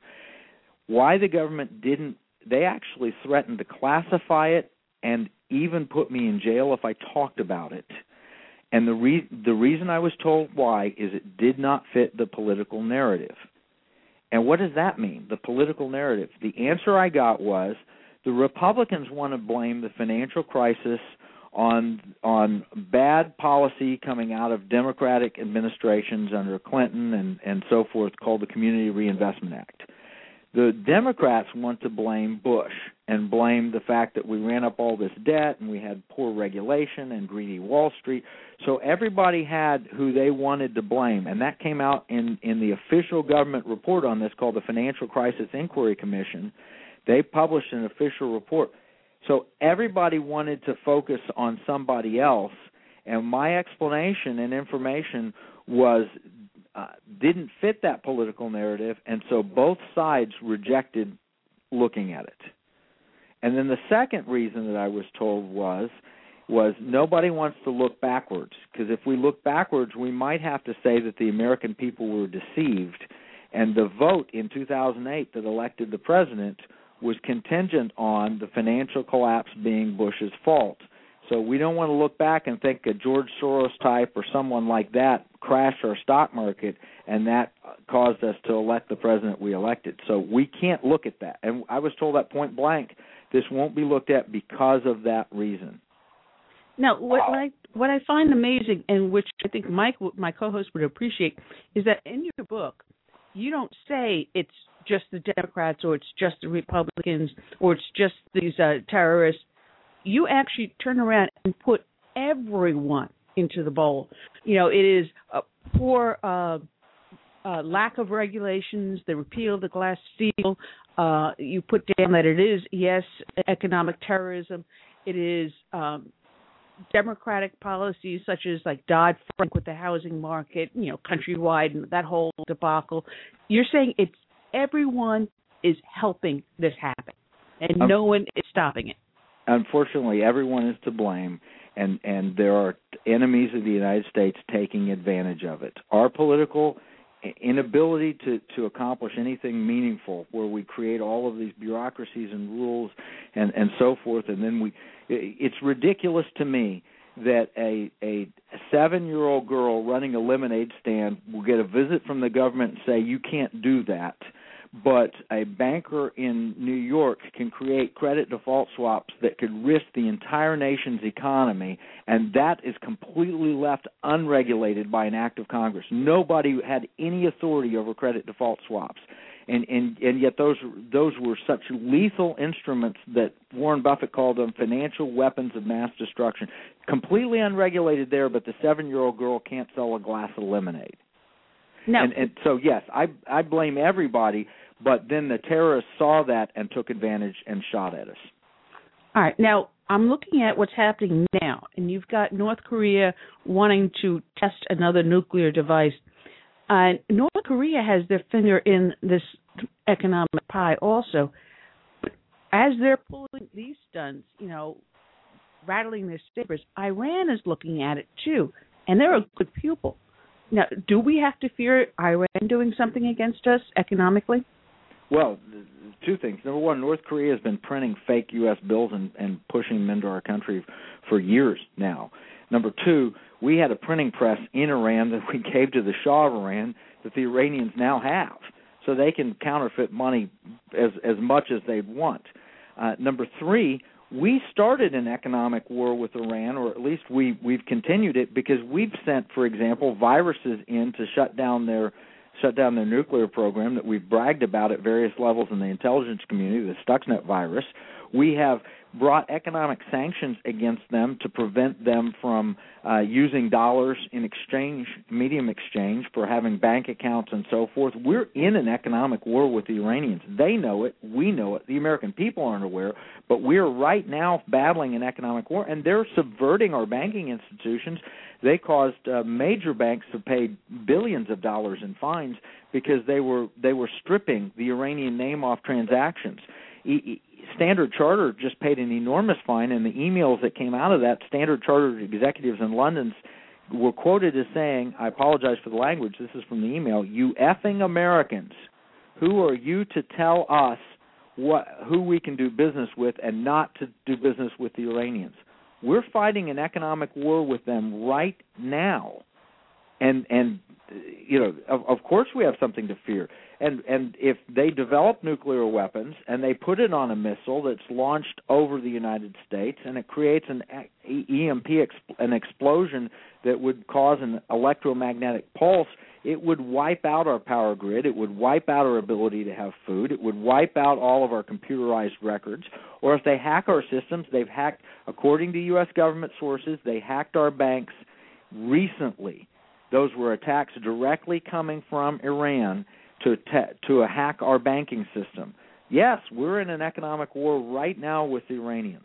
Why the government didn't? They actually threatened to classify it and even put me in jail if I talked about it. And the re- the reason I was told why is it did not fit the political narrative. And what does that mean, the political narrative? The answer I got was the Republicans want to blame the financial crisis on on bad policy coming out of Democratic administrations under Clinton and, and so forth, called the Community Reinvestment Act. The Democrats want to blame Bush and blame the fact that we ran up all this debt and we had poor regulation and greedy Wall Street. So everybody had who they wanted to blame, and that came out in, in the official government report on this called the Financial Crisis Inquiry Commission. They published an official report. So everybody wanted to focus on somebody else, and my explanation and information was Uh, didn't fit that political narrative, and so both sides rejected looking at it. And then the second reason that I was told was was nobody wants to look backwards, because if we look backwards, we might have to say that the American people were deceived, and the vote in two thousand eight that elected the president was contingent on the financial collapse being Bush's fault. So we don't want to look back and think a George Soros type or someone like that crashed our stock market, and that caused us to elect the president we elected. So we can't look at that. And I was told that point blank, this won't be looked at because of that reason. Now, what, what I what I find amazing, and which I think Mike, my co-host, would appreciate, is that in your book, you don't say it's just the Democrats or it's just the Republicans or it's just these uh, terrorists. You actually turn around and put everyone into the bowl. You know, it is a poor uh, uh, lack of regulations, the repeal of the Glass-Steagall. Uh, you put down that it is, yes, economic terrorism. It is um, democratic policies such as like Dodd-Frank with the housing market, you know, countrywide and that whole debacle. You're saying it's everyone is helping this happen, and um, no one is stopping it. Unfortunately, everyone is to blame, and, and there are enemies of the United States taking advantage of it. Our political inability to, to accomplish anything meaningful, where we create all of these bureaucracies and rules and, and so forth, and then we it's ridiculous to me that a, a seven-year-old girl running a lemonade stand will get a visit from the government and say, you can't do that. But a banker in New York can create credit default swaps that could risk the entire nation's economy, and that is completely left unregulated by an act of Congress. Nobody had any authority over credit default swaps, and and, and yet those those were such lethal instruments that Warren Buffett called them financial weapons of mass destruction. Completely unregulated there, but the seven-year-old girl can't sell a glass of lemonade. No. And, and so, yes, I I blame everybody, but then the terrorists saw that and took advantage and shot at us. All right. Now, I'm looking at what's happening now, and you've got North Korea wanting to test another nuclear device. Uh, North Korea has their finger in this economic pie also. But as they're pulling these stunts, you know, rattling their sabers, Iran is looking at it too, and they're a good pupil. Now, do we have to fear Iran doing something against us economically? Well, two things. Number one, North Korea has been printing fake U S bills and, and pushing them into our country for years now. Number two, we had a printing press in Iran that we gave to the Shah of Iran that the Iranians now have, so they can counterfeit money as, as much as they want. Uh, number three, we started an economic war with Iran, or at least we, we've continued it, because we've sent, for example, viruses in to shut down their shut down their nuclear program that we've bragged about at various levels in the intelligence community, the Stuxnet virus. We have brought economic sanctions against them to prevent them from uh, using dollars in exchange, medium exchange, for having bank accounts and so forth. We're in an economic war with the Iranians. They know it. We know it. The American people aren't aware, but we're right now battling an economic war, and they're subverting our banking institutions. They caused uh, major banks to pay billions of dollars in fines because they were they were stripping the Iranian name off transactions. E- Standard Chartered just paid an enormous fine, and the emails that came out of that, Standard Chartered executives in London were quoted as saying, I apologize for the language, this is from the email, "You effing Americans, who are you to tell us what who we can do business with and not to do business with the Iranians? We're fighting an economic war with them right now." And, and you know, of, of course we have something to fear. And and if they develop nuclear weapons and they put it on a missile that's launched over the United States and it creates an E M P, an explosion that would cause an electromagnetic pulse, it would wipe out our power grid. It would wipe out our ability to have food. It would wipe out all of our computerized records. Or if they hack our systems, they've hacked, according to U S government sources, they hacked our banks recently. Those were attacks directly coming from Iran to te- to hack our banking system. Yes, we're in an economic war right now with the Iranians.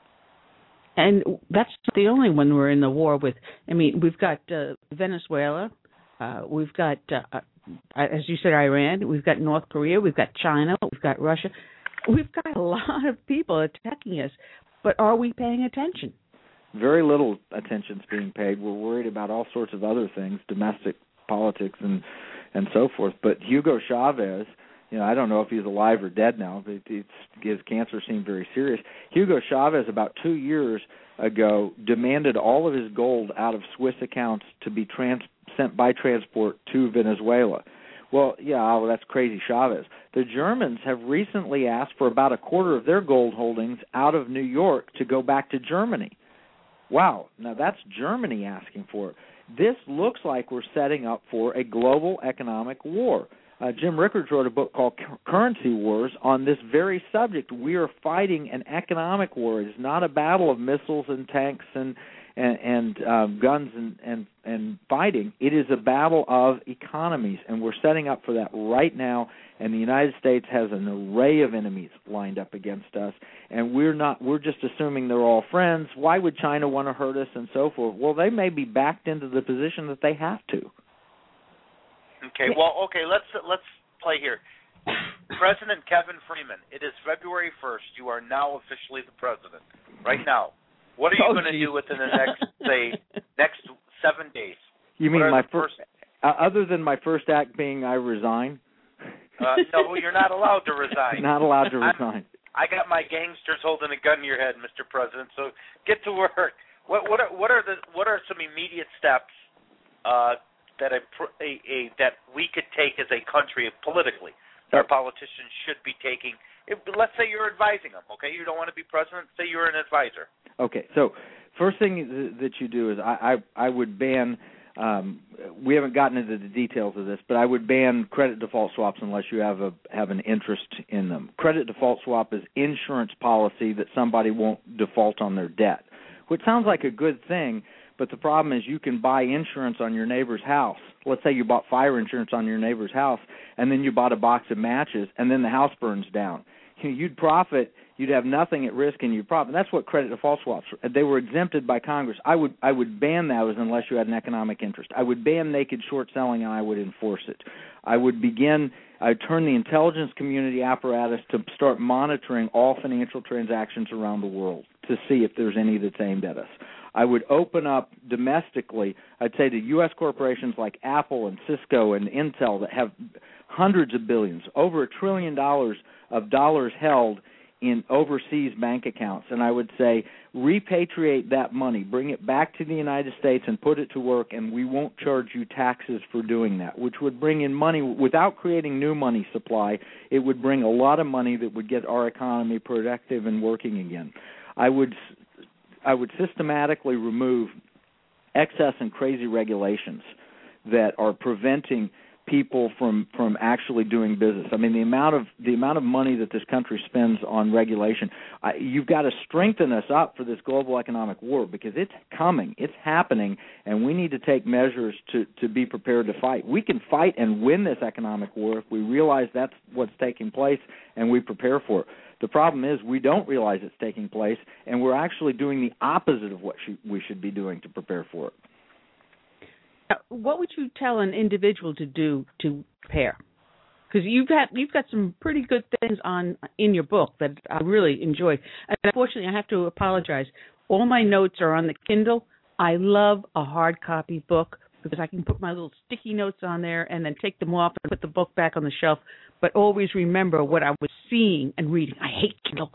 And that's not the only one we're in the war with. I mean, we've got uh, Venezuela, uh, we've got, uh, as you said, Iran, we've got North Korea, we've got China, we've got Russia. We've got a lot of people attacking us, but are we paying attention? Very little attention's being paid. We're worried about all sorts of other things, domestic politics and and so forth. But Hugo Chavez, you know, I don't know if he's alive or dead now, but it's, his cancer seemed very serious. Hugo Chavez, about two years ago, demanded all of his gold out of Swiss accounts to be trans- sent by transport to Venezuela. Well, yeah, well, that's crazy Chavez. The Germans have recently asked for about a quarter of their gold holdings out of New York to go back to Germany. Wow, now that's Germany asking for it. This looks like we're setting up for a global economic war. Uh, Jim Rickards wrote a book called Currency Wars on this very subject. We are fighting an economic war. It's not a battle of missiles and tanks and and, and um, guns and, and, and fighting. It is a battle of economies, and we're setting up for that right now. And the United States has an array of enemies lined up against us, and we're not. We're just assuming they're all friends. Why would China want to hurt us and so forth? Well, they may be backed into the position that they have to. Okay. Well, okay. Let's let's play here. President Kevin Freeman. It is February first. You are now officially the president. Right now. What are you oh, going to do within the next, say, next seven days? You mean my first, first uh, other than my first act being I resign? Uh, no, you're not allowed to resign. Not allowed to resign. I'm, I got my gangsters holding a gun to your head, Mister President. So get to work. What what are what are the what are some immediate steps uh, that a, a, a that we could take as a country politically? Our politicians should be taking. If, let's say you're advising them, okay? You don't want to be president. Say you're an advisor. Okay, so first thing that you do is I, I, I would ban, um, we haven't gotten into the details of this, but I would ban credit default swaps unless you have a have an interest in them. Credit default swap is insurance policy that somebody won't default on their debt, which sounds like a good thing, but the problem is you can buy insurance on your neighbor's house. Let's say you bought fire insurance on your neighbor's house, and then you bought a box of matches, and then the house burns down. You'd profit, you'd have nothing at risk, and you'd profit. That's what credit default swaps were. They were exempted by Congress. I would I would ban those unless you had an economic interest. I would ban naked short selling, and I would enforce it. I would begin, I would turn the intelligence community apparatus to start monitoring all financial transactions around the world to see if there's any that's aimed at us. I would open up domestically, I'd say to U S corporations like Apple and Cisco and Intel that have hundreds of billions, over a trillion dollars of dollars held in overseas bank accounts. And I would say repatriate that money, bring it back to the United States and put it to work, and we won't charge you taxes for doing that, which would bring in money without creating new money supply. It would bring a lot of money that would get our economy productive and working again. I would I would systematically remove excess and crazy regulations that are preventing people from, from actually doing business. I mean, the amount of the amount of money that this country spends on regulation, I, you've got to strengthen us up for this global economic war, because it's coming, it's happening, and we need to take measures to, to be prepared to fight. We can fight and win this economic war if we realize that's what's taking place and we prepare for it. The problem is we don't realize it's taking place, and we're actually doing the opposite of what sh- we should be doing to prepare for it. What would you tell an individual to do to prepare? Because you've got you've got some pretty good things on in your book that I really enjoyed. And unfortunately, I have to apologize. All my notes are on the Kindle. I love a hard copy book because I can put my little sticky notes on there and then take them off and put the book back on the shelf. But always remember what I was seeing and reading. I hate Kindle.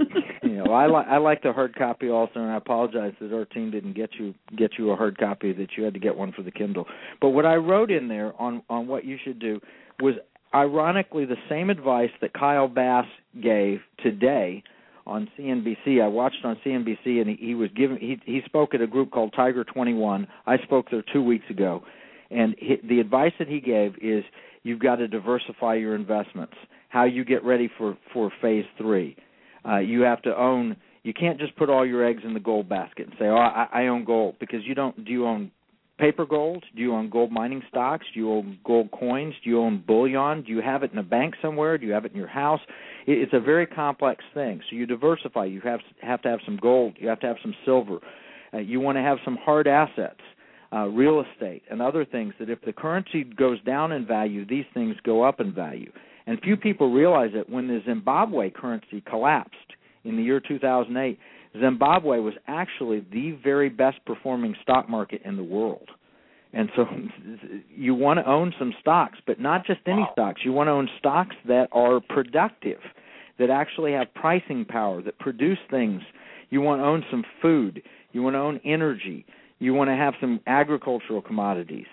You know, I like I like the hard copy also, and I apologize that our team didn't get you get you a hard copy, that you had to get one for the Kindle. But what I wrote in there on, on what you should do was ironically the same advice that Kyle Bass gave today on C N B C. I watched on C N B C, and he, he was given he he spoke at a group called Tiger twenty-one. I spoke there two weeks ago, and he, the advice that he gave is you've got to diversify your investments. How you get ready for for phase three. Uh, you have to own. You can't just put all your eggs in the gold basket and say, "Oh, I, I own gold," because you don't. Do you own paper gold? Do you own gold mining stocks? Do you own gold coins? Do you own bullion? Do you have it in a bank somewhere? Do you have it in your house? It, it's a very complex thing. So you diversify. You have have to have some gold. You have to have some silver. Uh, you want to have some hard assets, uh, real estate, and other things that if the currency goes down in value, these things go up in value. And few people realize that when the Zimbabwe currency collapsed in the year two thousand eight, Zimbabwe was actually the very best performing stock market in the world. And so you want to own some stocks, but not just any stocks. You want to own stocks that are productive, that actually have pricing power, that produce things. You want to own some food. You want to own energy. You want to have some agricultural commodities.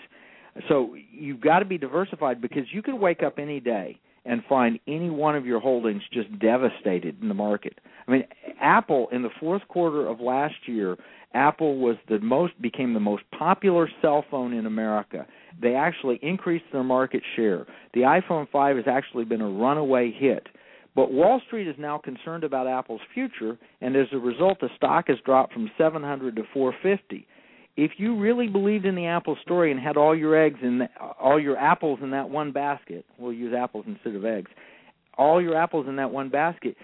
So you've got to be diversified, because you could wake up any day and find any one of your holdings just devastated in the market. I mean, Apple in the fourth quarter of last year, Apple was the most became the most popular cell phone in America. They actually increased their market share. The iPhone five has actually been a runaway hit. But Wall Street is now concerned about Apple's future, and as a result, the stock has dropped from seven hundred to four fifty. If you really believed in the Apple story and had all your eggs in the, all your apples in that one basket, we'll use apples instead of eggs, all your apples in that one basket,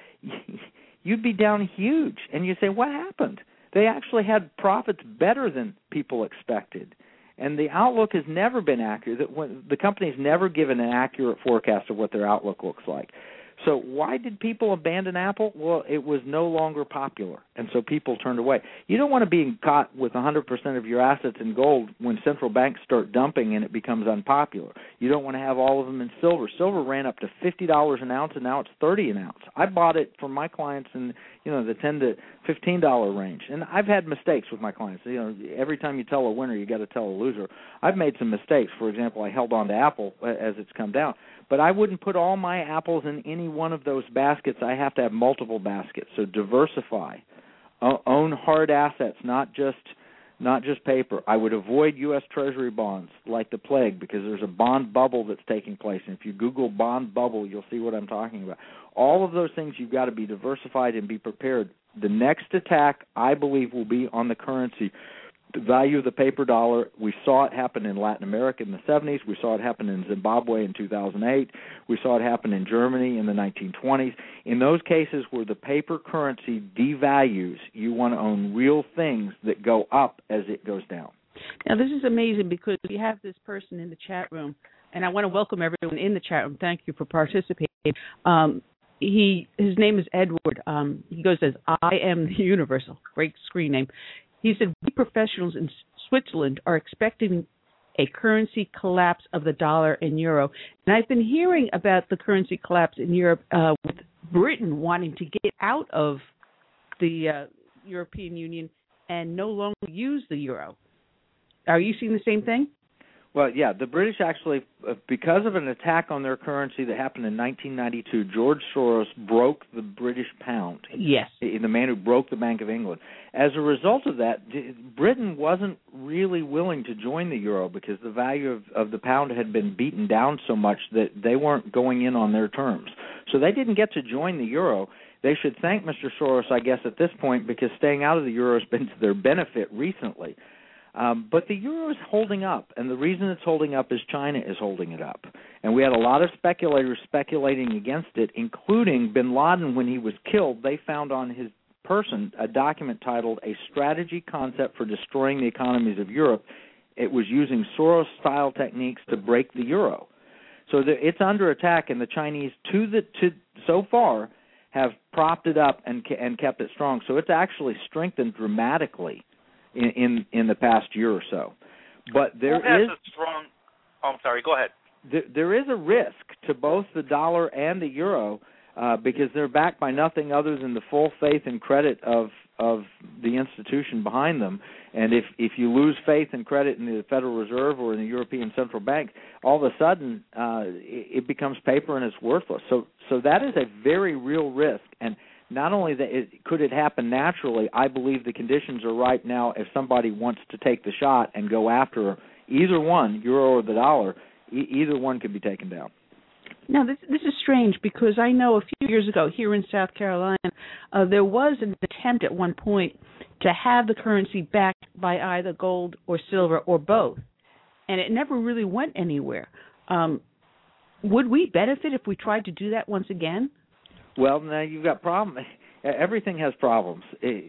you'd be down huge. And you say, what happened? They actually had profits better than people expected. And the outlook has never been accurate. The company's never given an accurate forecast of what their outlook looks like. So why did people abandon Apple? Well, it was no longer popular, and so people turned away. You don't want to be caught with one hundred percent of your assets in gold when central banks start dumping and it becomes unpopular. You don't want to have all of them in silver. Silver ran up to fifty dollars an ounce, and now it's thirty dollars an ounce. I bought it for my clients in, you know, the ten to fifteen dollars range, and I've had mistakes with my clients. You know, every time you tell a winner, you got to tell a loser. I've made some mistakes. For example, I held on to Apple as it's come down. But I wouldn't put all my apples in any one of those baskets. I have to have multiple baskets. So diversify. O- own hard assets, not just not just paper. I would avoid U S Treasury bonds like the plague, because there's a bond bubble that's taking place. And if you Google bond bubble, you'll see what I'm talking about. All of those things, you've got to be diversified and be prepared. The next attack, I believe, will be on the currency. The value of the paper dollar, we saw it happen in Latin America in the seventies. We saw it happen in Zimbabwe in two thousand eight. We saw it happen in Germany in the nineteen twenties. In those cases where the paper currency devalues, you want to own real things that go up as it goes down. Now, this is amazing, because we have this person in the chat room, and I want to welcome everyone in the chat room. Thank you for participating. Um, he His name is Edward. Um, he goes as I am the Universal. Great screen name. He said, we professionals in Switzerland are expecting a currency collapse of the dollar and euro. And I've been hearing about the currency collapse in Europe, uh, with Britain wanting to get out of the uh, European Union and no longer use the euro. Are you seeing the same thing? Well, yeah, the British actually, because of an attack on their currency that happened in nineteen ninety-two, George Soros broke the British pound. Yes. The man who broke the Bank of England. As a result of that, Britain wasn't really willing to join the euro because the value of, of the pound had been beaten down so much that they weren't going in on their terms. So they didn't get to join the euro. They should thank Mister Soros, I guess, at this point, because staying out of the euro has been to their benefit recently. Um, but the euro is holding up, and the reason it's holding up is China is holding it up. And we had a lot of speculators speculating against it, including bin Laden. When he was killed, they found on his person a document titled A Strategy Concept for Destroying the Economies of Europe. It was using Soros-style techniques to break the euro. So the, it's under attack, and the Chinese, to the to so far, have propped it up and and kept it strong. So it's actually strengthened dramatically In, in in the past year or so. But there Who has is a strong oh, I'm sorry, go ahead. There, there is a risk to both the dollar and the euro uh, because they're backed by nothing other than the full faith and credit of of the institution behind them. And if, if you lose faith and credit in the Federal Reserve or in the European Central Bank, all of a sudden uh, it, it becomes paper and it's worthless. So so that is a very real risk. And not only that, it, could it happen naturally, I believe the conditions are right now if somebody wants to take the shot and go after either one, euro or the dollar, e- either one could be taken down. Now, this, this is strange because I know a few years ago here in South Carolina, uh, there was an attempt at one point to have the currency backed by either gold or silver or both, and it never really went anywhere. Um, would we benefit if we tried to do that once again? Well, now you've got problems. Everything has problems.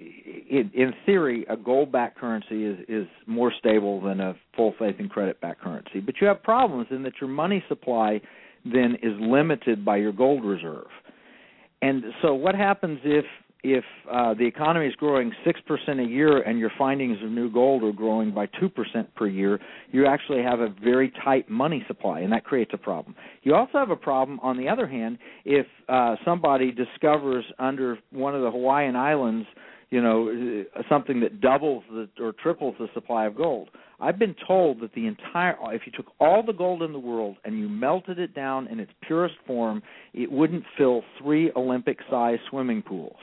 In theory, a gold-backed currency is, is more stable than a full faith and credit-backed currency. But you have problems in that your money supply then is limited by your gold reserve. And so what happens if if uh, the economy is growing six percent a year and your findings of new gold are growing by two percent per year, you actually have a very tight money supply, and that creates a problem. You also have a problem, on the other hand, if uh, somebody discovers under one of the Hawaiian Islands, you know, something that doubles the, or triples the supply of gold. I've been told that the entire, if you took all the gold in the world and you melted it down in its purest form, it wouldn't fill three Olympic-sized swimming pools.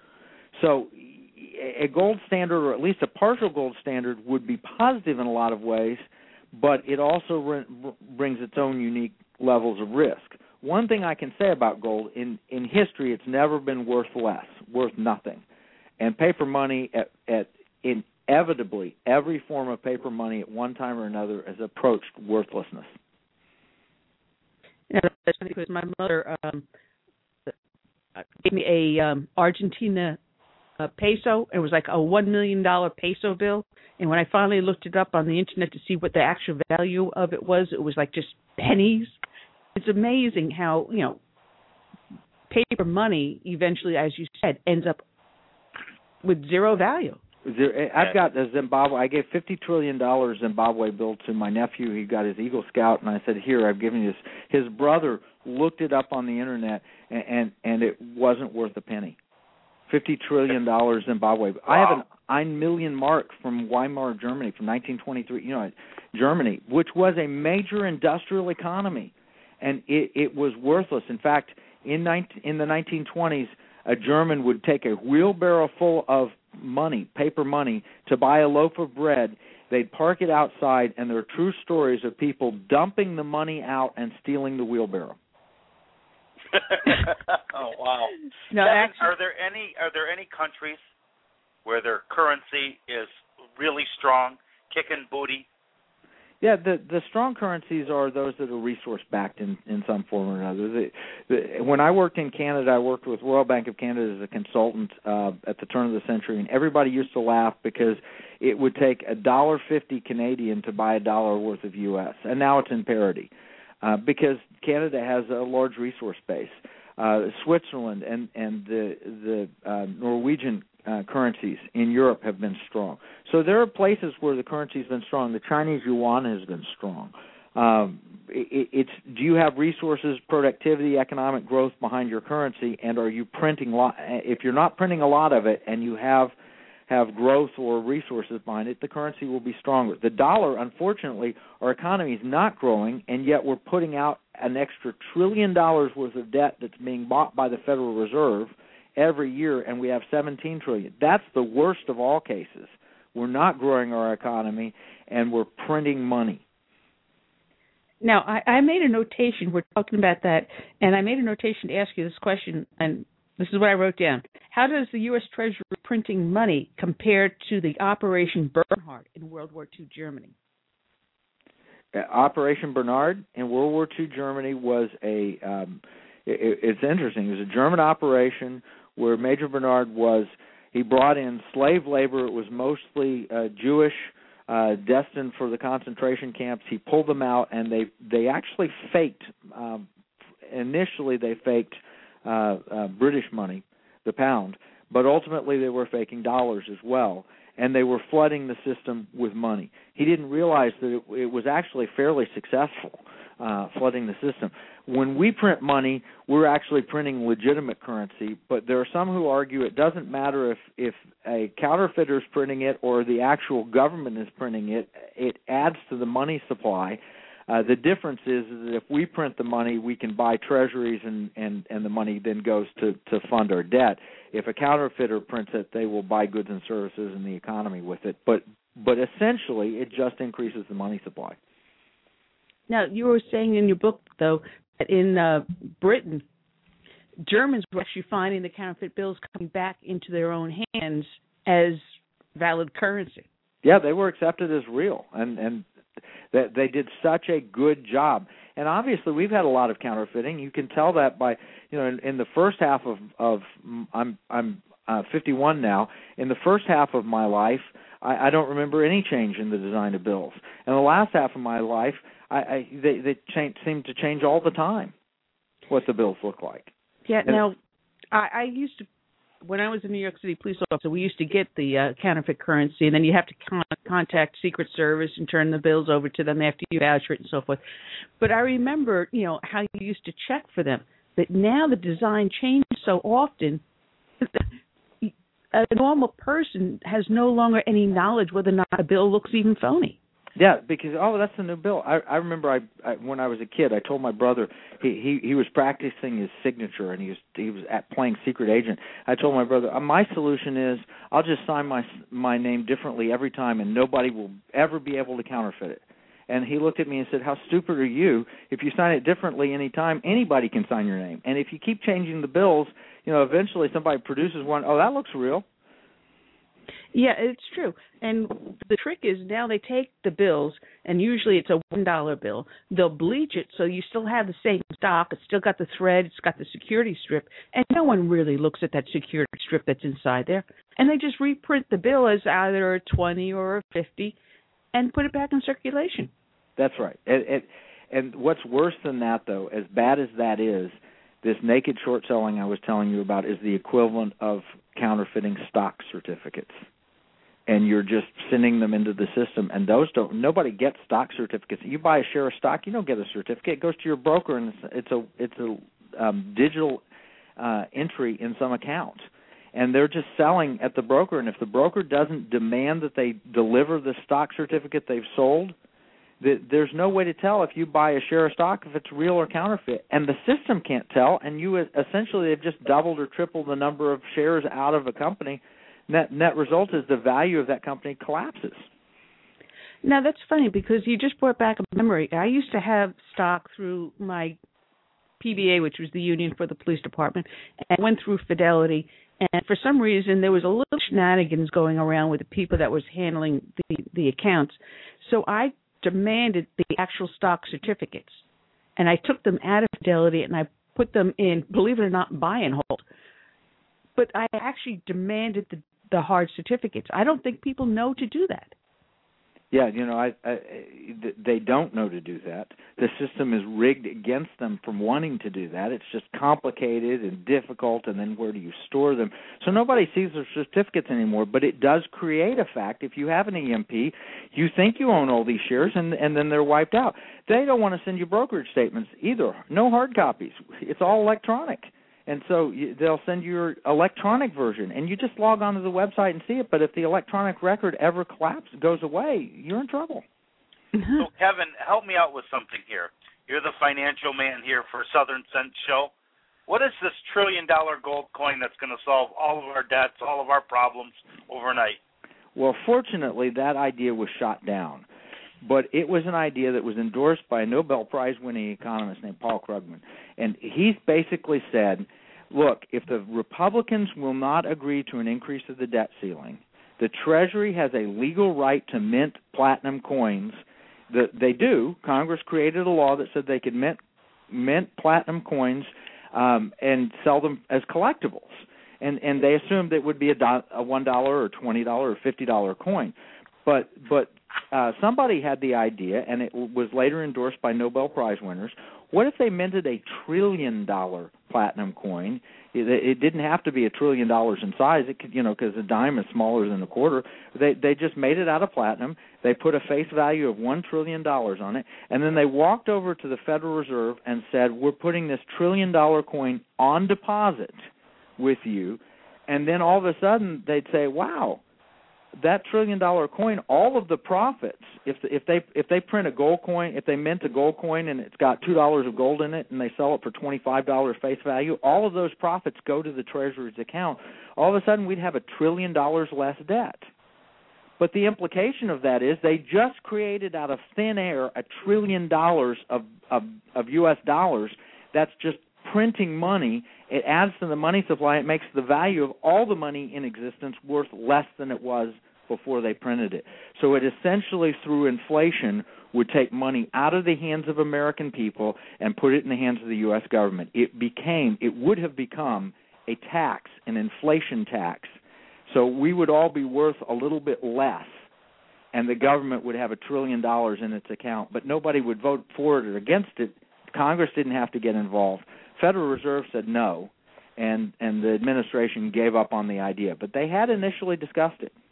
So a gold standard, or at least a partial gold standard, would be positive in a lot of ways, but it also re- brings its own unique levels of risk. One thing I can say about gold, in, in history, it's never been worth less, worth nothing. And paper money, at, at inevitably, every form of paper money at one time or another has approached worthlessness. Yeah, that's funny because my mother um, gave me a um, Argentina uh, peso. It was like a one million dollars peso bill. And when I finally looked it up on the Internet to see what the actual value of it was, it was like just pennies. It's amazing how, you know, paper money eventually, as you said, ends up with zero value. There, I've got a Zimbabwe. I gave fifty trillion dollars Zimbabwe bill to my nephew. He got his Eagle Scout, and I said, "Here, I've given you this." His brother looked it up on the Internet, and and, and it wasn't worth a penny. fifty trillion dollars Zimbabwe. Wow. I have an ein million Mark from Weimar, Germany, from nineteen twenty-three. You know, Germany, which was a major industrial economy, and it, it was worthless. In fact, in nineteen, in the nineteen twenties, a German would take a wheelbarrow full of money, paper money, to buy a loaf of bread. They'd park it outside, and there are true stories of people dumping the money out and stealing the wheelbarrow. Oh wow! Now, Devin, actually, are there any are there any countries where their currency is really strong, kicking booty? Yeah, the the strong currencies are those that are resource backed in, in some form or another. The, the, when I worked in Canada, I worked with Royal Bank of Canada as a consultant uh, at the turn of the century, and everybody used to laugh because it would take a dollar fifty Canadian to buy a dollar worth of U S, and now it's in parity uh, because Canada has a large resource base. Uh, Switzerland and and the the uh, Norwegian Uh, currencies in Europe have been strong. So there are places where the currency has been strong. The Chinese yuan has been strong. Um, it, it's do you have resources, productivity, economic growth behind your currency, and are you printing lot? If you're not printing a lot of it, and you have have growth or resources behind it, the currency will be stronger. The dollar, unfortunately, our economy is not growing, and yet we're putting out an extra trillion dollars worth of debt that's being bought by the Federal Reserve every year, and we have seventeen trillion dollars. That's the worst of all cases. We're not growing our economy, and we're printing money. Now, I, I made a notation. We're talking about that, and I made a notation to ask you this question, and this is what I wrote down. How does the U S Treasury printing money compare to the Operation Bernhard in World War Two Germany? Uh, Operation Bernhard in World War Two Germany was a, um, it, it's interesting, it was a German operation where Major Bernhard was, he brought in slave labor. It was mostly uh, Jewish, Uh, destined for the concentration camps. He pulled them out, and they they actually faked. Um, initially, they faked uh, uh, British money, the pound, but ultimately they were faking dollars as well, and they were flooding the system with money. He didn't realize that it, it was actually fairly successful, uh, flooding the system. When we print money, we're actually printing legitimate currency, but there are some who argue it doesn't matter if, if a counterfeiter is printing it or the actual government is printing it. It adds to the money supply. Uh, the difference is, is that if we print the money, we can buy treasuries, and, and, and the money then goes to, to fund our debt. If a counterfeiter prints it, they will buy goods and services in the economy with it. But, but essentially, it just increases the money supply. Now, you were saying in your book, though, that in uh, Britain, Germans were actually finding the counterfeit bills coming back into their own hands as valid currency. Yeah, they were accepted as real, and and they, they did such a good job. And obviously, we've had a lot of counterfeiting. You can tell that by, you know, in, in the first half of, of I'm I'm uh, fifty-one now. In the first half of my life, I, I don't remember any change in the design of bills. And the last half of my life, I, I they, they change, seem to change all the time what the bills look like. Yeah, and now, I, I used to, when I was a New York City police officer, we used to get the uh, counterfeit currency, and then you have to con- contact Secret Service and turn the bills over to them after you voucher it and so forth. But I remember, you know, how you used to check for them. But now the design changes so often, a normal person has no longer any knowledge whether or not a bill looks even phony. Yeah, because, oh, that's a new bill. I, I remember I, I when I was a kid, I told my brother, he, he, he was practicing his signature, and he was he was at playing secret agent. I told my brother, my solution is I'll just sign my my name differently every time, and nobody will ever be able to counterfeit it. And he looked at me and said, how stupid are you? If you sign it differently any time, anybody can sign your name. And if you keep changing the bills, you know, eventually somebody produces one, oh, that looks real. Yeah, it's true. And the trick is now they take the bills, and usually it's a one dollar bill. They'll bleach it so you still have the same stock. It's still got the thread. It's got the security strip. And no one really looks at that security strip that's inside there. And they just reprint the bill as either a twenty or a fifty and put it back in circulation. That's right. And, and, and what's worse than that, though, as bad as that is, this naked short selling I was telling you about is the equivalent of counterfeiting stock certificates. And you're just sending them into the system, and those don't. Nobody gets stock certificates. You buy a share of stock, you don't get a certificate. It goes to your broker, and it's, it's a it's a um, digital uh, entry in some account. And they're just selling at the broker. And if the broker doesn't demand that they deliver the stock certificate they've sold, that there's no way to tell if you buy a share of stock if it's real or counterfeit. And the system can't tell. And you essentially have just doubled or tripled the number of shares out of a company. Net, net result is the value of that company collapses. Now, that's funny because you just brought back a memory. I used to have stock through my P B A, which was the union for the police department, and went through Fidelity. And for some reason, there was a little shenanigans going around with the people that was handling the, the accounts. So I demanded the actual stock certificates, and I took them out of Fidelity and I put them in, believe it or not, buy and hold. But I actually demanded the the hard certificates. I don't think people know to do that. Yeah, you know, I, I, they don't know to do that. The system is rigged against them from wanting to do that. It's just complicated and difficult, and then where do you store them? So nobody sees their certificates anymore, but it does create a fact. If you have an E M P, you think you own all these shares, and, and then they're wiped out. They don't want to send you brokerage statements either. No hard copies. It's all electronic. And so you, they'll send you your electronic version, and you just log onto the website and see it. But if the electronic record ever collapses, goes away, you're in trouble. So, Kevin, help me out with something here. You're the financial man here for Southern Sense Show. What is this trillion-dollar gold coin that's going to solve all of our debts, all of our problems overnight? Well, fortunately, that idea was shot down. But it was an idea that was endorsed by a Nobel Prize-winning economist named Paul Krugman. And he's basically said, look, if the Republicans will not agree to an increase of the debt ceiling, the Treasury has a legal right to mint platinum coins. The, they do. Congress created a law that said they could mint, mint platinum coins um, and sell them as collectibles. And, and they assumed it would be a, do, a one dollar or twenty dollar or fifty dollar coin. But but uh, somebody had the idea, and it was later endorsed by Nobel Prize winners. What if they minted a trillion-dollar platinum coin? It, it didn't have to be a trillion dollars in size. It could, you know, because a dime is smaller than a quarter. They they just made it out of platinum. They put a face value of one trillion dollars on it, and then they walked over to the Federal Reserve and said, "We're putting this trillion-dollar coin on deposit with you," and then all of a sudden they'd say, "Wow, that trillion-dollar coin, all of the profits, if if they if they print a gold coin, if they mint a gold coin and it's got two dollars of gold in it and they sell it for twenty-five dollars face value, all of those profits go to the Treasury's account. All of a sudden, we'd have a trillion dollars less debt." But the implication of that is they just created out of thin air a trillion dollars of of, of U S dollars. That's just printing money. It adds to the money supply. It makes the value of all the money in existence worth less than it was before they printed it. So it essentially, through inflation, would take money out of the hands of American people and put it in the hands of the U S government. It became, it would have become a tax, an inflation tax. So we would all be worth a little bit less, and the government would have a trillion dollars in its account, but nobody would vote for it or against it. Congress didn't have to get involved. Federal Reserve said no, and, and the administration gave up on the idea. But they had initially discussed it.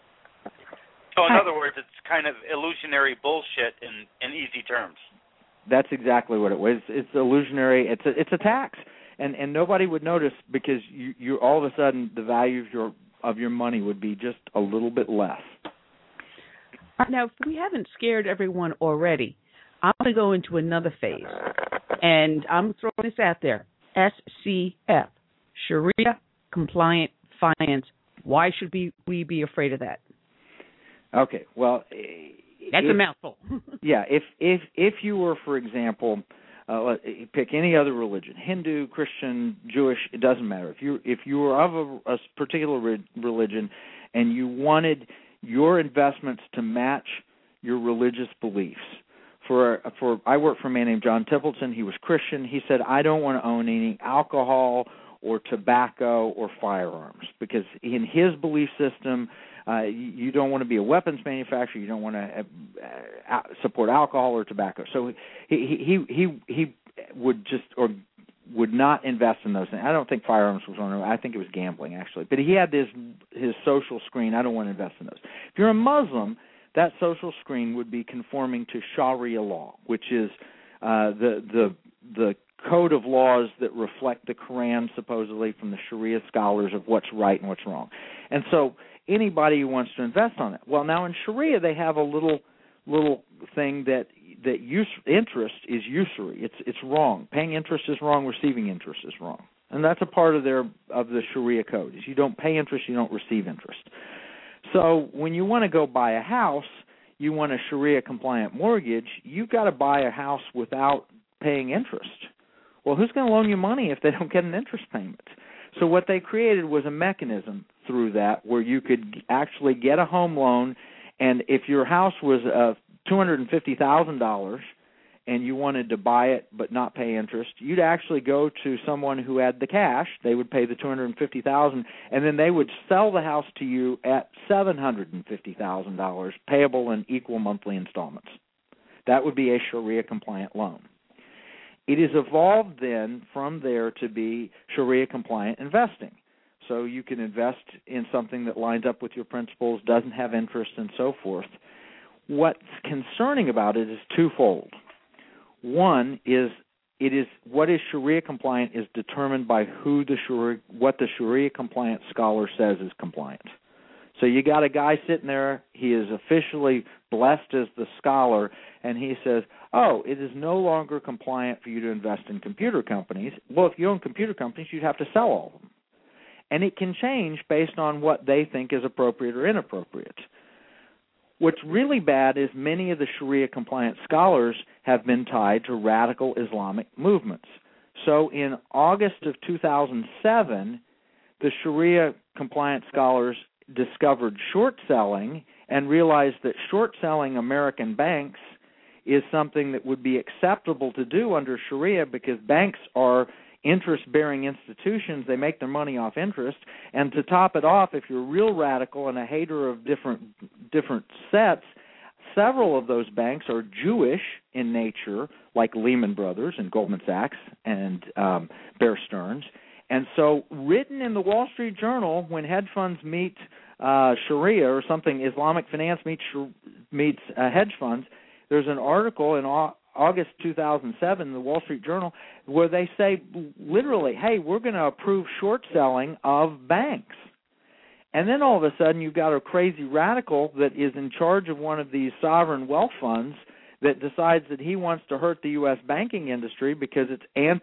So in other words, it's kind of illusionary bullshit in, in easy terms. That's exactly what it was. It's illusionary. It's a, it's a tax, and and nobody would notice because you, you all of a sudden the value of your of your money would be just a little bit less. Now, if we haven't scared everyone already, I'm going to go into another phase, and I'm throwing this out there. S C F, Sharia Compliant Finance. Why should we, we be afraid of that? Okay, well, that's if, a mouthful. yeah, if if if you were, for example, uh, pick any other religion, Hindu, Christian, Jewish, it doesn't matter. If you if you were of a, a particular re- religion and you wanted your investments to match your religious beliefs. For for I worked for a man named John Templeton. He was Christian. He said, I don't want to own any alcohol or tobacco or firearms because in his belief system, uh, you don't want to be a weapons manufacturer. You don't want to uh, support alcohol or tobacco. So he he he he would just or would not invest in those things. I don't think firearms was one of them. I think it was gambling actually. But he had this his social screen. I don't want to invest in those. If you're a Muslim, that social screen would be conforming to Sharia law, which is uh, the the the code of laws that reflect the Quran, supposedly from the Sharia scholars of what's right and what's wrong. And so anybody who wants to invest on it. Well, now in Sharia they have a little little thing that that use, interest is usury. It's it's wrong. Paying interest is wrong. Receiving interest is wrong. And that's a part of their of the Sharia code. Is you don't pay interest, you don't receive interest. So when you want to go buy a house, you want a Sharia-compliant mortgage, you've got to buy a house without paying interest. Well, who's going to loan you money if they don't get an interest payment? So what they created was a mechanism through that where you could actually get a home loan, and if your house was uh, two hundred fifty thousand dollars and you wanted to buy it but not pay interest, you'd actually go to someone who had the cash. They would pay the two hundred fifty thousand dollars, and then they would sell the house to you at seven hundred fifty thousand dollars, payable in equal monthly installments. That would be a Sharia-compliant loan. It has evolved then from there to be Sharia-compliant investing. So you can invest in something that lines up with your principles, doesn't have interest, and so forth. What's concerning about it is twofold. One is it is what is Sharia compliant is determined by who the Sharia, what the Sharia compliant scholar says is compliant. So you got a guy sitting there, he is officially blessed as the scholar, and he says, oh, it is no longer compliant for you to invest in computer companies. Well, if you own computer companies, you'd have to sell all of them. And it can change based on what they think is appropriate or inappropriate. What's really bad is many of the Sharia-compliant scholars have been tied to radical Islamic movements. So in August of two thousand seven, the Sharia-compliant scholars discovered short selling and realized that short selling American banks is something that would be acceptable to do under Sharia because banks are interest-bearing institutions. They make their money off interest. And to top it off, if you're real radical and a hater of different different sets, several of those banks are Jewish in nature, like Lehman Brothers and Goldman Sachs and um, Bear Stearns. And so written in the Wall Street Journal, when hedge funds meet uh, Sharia or something, Islamic finance meets, meets uh, hedge funds, there's an article in August two thousand seven in the Wall Street Journal where they say literally, hey, we're going to approve short selling of banks. And then all of a sudden you've got a crazy radical that is in charge of one of these sovereign wealth funds that decides that he wants to hurt the U S banking industry because it's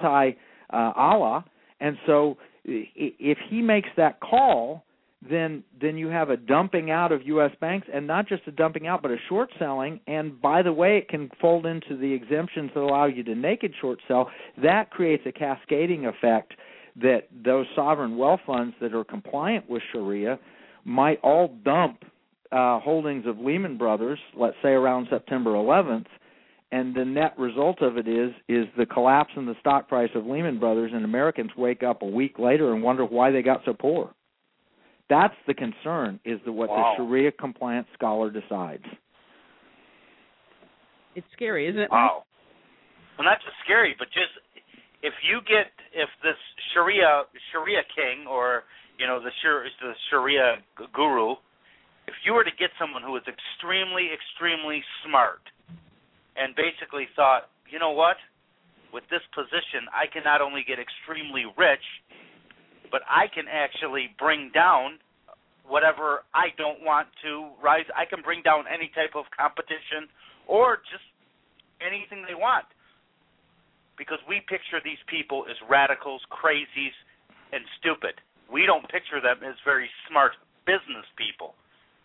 anti-Allah. And so if he makes that call, then then you have a dumping out of U S banks, and not just a dumping out, but a short selling. And by the way, it can fold into the exemptions that allow you to naked short sell. That creates a cascading effect that those sovereign wealth funds that are compliant with Sharia might all dump uh, holdings of Lehman Brothers, let's say around September eleventh, and the net result of it is is the collapse in the stock price of Lehman Brothers, and Americans wake up a week later and wonder why they got so poor. That's the concern, is that what Wow. the Sharia-compliant scholar decides. It's scary, isn't it? Wow. Well, not just scary, but just if you get, if this Sharia Sharia king or, you know, the, Shar, the Sharia guru, if you were to get someone who was extremely, extremely smart and basically thought, you know what, with this position, I can not only get extremely rich, but I can actually bring down whatever I don't want to rise. I can bring down any type of competition or just anything they want. Because we picture these people as radicals, crazies, and stupid. We don't picture them as very smart business people.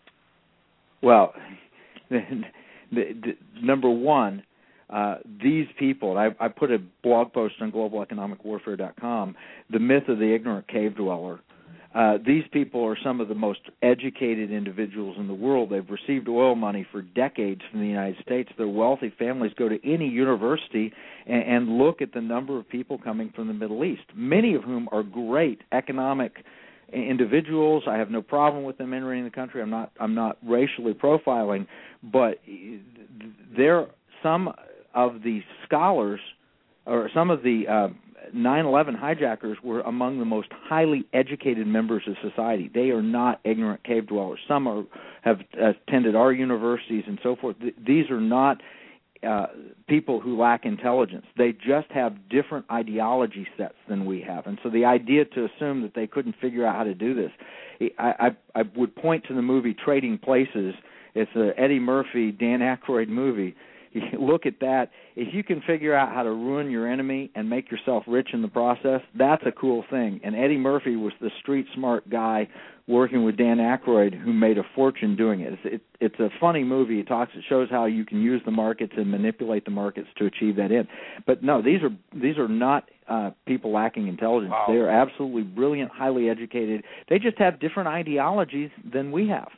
Well, the, the, the, number one, uh, these people, I, I put a blog post on global economic warfare dot com, The Myth of the Ignorant Cave Dweller. Uh, these people are some of the most educated individuals in the world. They've received oil money for decades from the United States. Their wealthy families go to any university and, and look at the number of people coming from the Middle East, many of whom are great economic individuals. I have no problem with them entering the country. I'm not I'm not racially profiling, but there some of the scholars or some of the uh, nine eleven hijackers were among the most highly educated members of society. They are not ignorant cave dwellers. Some are, have attended our universities and so forth. Th- these are not uh, people who lack intelligence. They just have different ideology sets than we have. And so the idea to assume that they couldn't figure out how to do this, I, I, I would point to the movie Trading Places. It's an Eddie Murphy, Dan Aykroyd movie. You look at that. If you can figure out how to ruin your enemy and make yourself rich in the process, that's a cool thing. And Eddie Murphy was the street smart guy working with Dan Aykroyd who made a fortune doing it. It's, it, it's a funny movie. It talks. It shows how you can use the markets and manipulate the markets to achieve that end. But no, these are these are not uh, people lacking intelligence. Wow. They are absolutely brilliant, highly educated. They just have different ideologies than we have.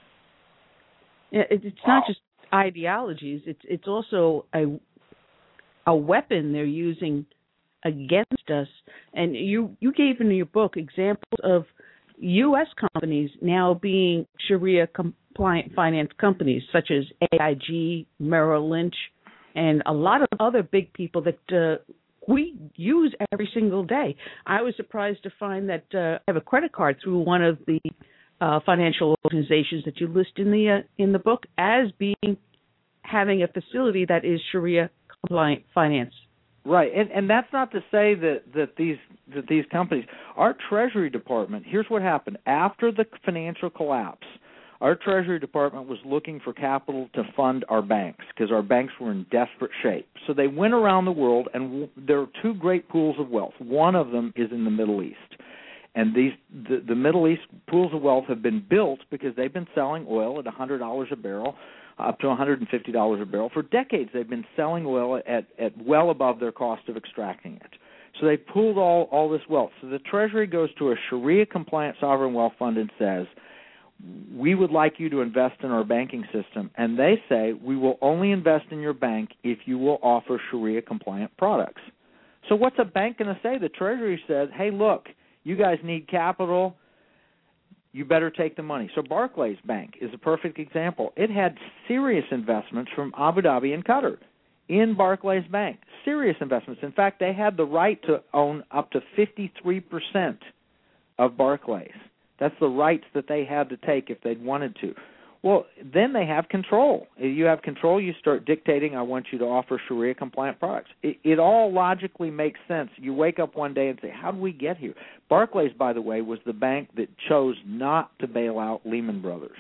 Yeah, it, it's Wow. not just ideologies. It's it's also a a weapon they're using against us. And you you gave in your book examples of U S companies now being Sharia compliant finance companies, such as A I G, Merrill Lynch, and a lot of other big people that uh, we use every single day. I was surprised to find that uh, I have a credit card through one of the Uh, financial organizations that you list in the uh, in the book as being having a facility that is Sharia compliant finance. Right, and and that's not to say that, that these that these companies, our Treasury Department, here's what happened. After the financial collapse, our Treasury Department was looking for capital to fund our banks because our banks were in desperate shape. So they went around the world, and w- there are two great pools of wealth. One of them is in the Middle East. And these the, the Middle East pools of wealth have been built because they've been selling oil at one hundred dollars a barrel, up to one hundred fifty dollars a barrel. For decades, they've been selling oil at, at well above their cost of extracting it. So they pooled all, all this wealth. So the Treasury goes to a Sharia-compliant sovereign wealth fund and says, we would like you to invest in our banking system. And they say, we will only invest in your bank if you will offer Sharia-compliant products. So what's a bank going to say? The Treasury says, hey, look, you guys need capital. You better take the money. So Barclays Bank is a perfect example. It had serious investments from Abu Dhabi and Qatar in Barclays Bank, serious investments. In fact, they had the right to own up to fifty-three percent of Barclays. That's the rights that they had to take if they'd wanted to. Well, then they have control. If you have control, you start dictating, I want you to offer Sharia-compliant products. It, it all logically makes sense. You wake up one day and say, how did we get here? Barclays, by the way, was the bank that chose not to bail out Lehman Brothers.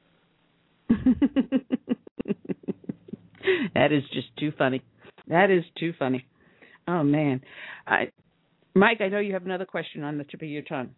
That is just too funny. That is too funny. Oh, man. I, Mike, I know you have another question on the tip of your tongue.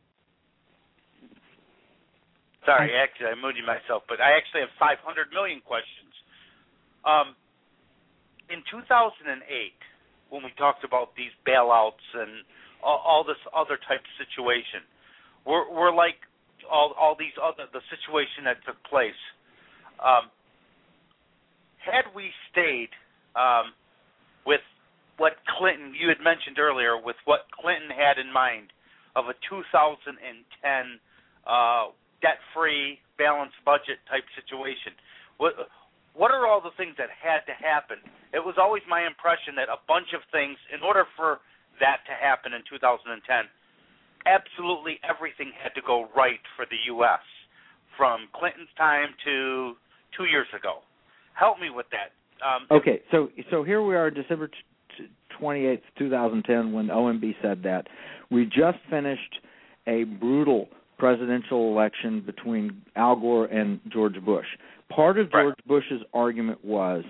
Sorry, actually, I muted myself, but I actually have five hundred million questions. Um, in two thousand eight, when we talked about these bailouts and all, all this other type of situation, we're, we're like all, all these other, the situation that took place. Um, had we stayed um, with what Clinton, you had mentioned earlier, with what Clinton had in mind of a two thousand ten uh debt-free, balanced budget type situation. What what are all the things that had to happen? It was always my impression that a bunch of things, in order for that to happen in two thousand ten, absolutely everything had to go right for the U S from Clinton's time to two years ago. Help me with that. Um, okay, so so here we are, December twenty-eighth, twenty ten, when O M B said that. We just finished a brutal presidential election between Al Gore and George Bush. Part of George right. Bush's argument was,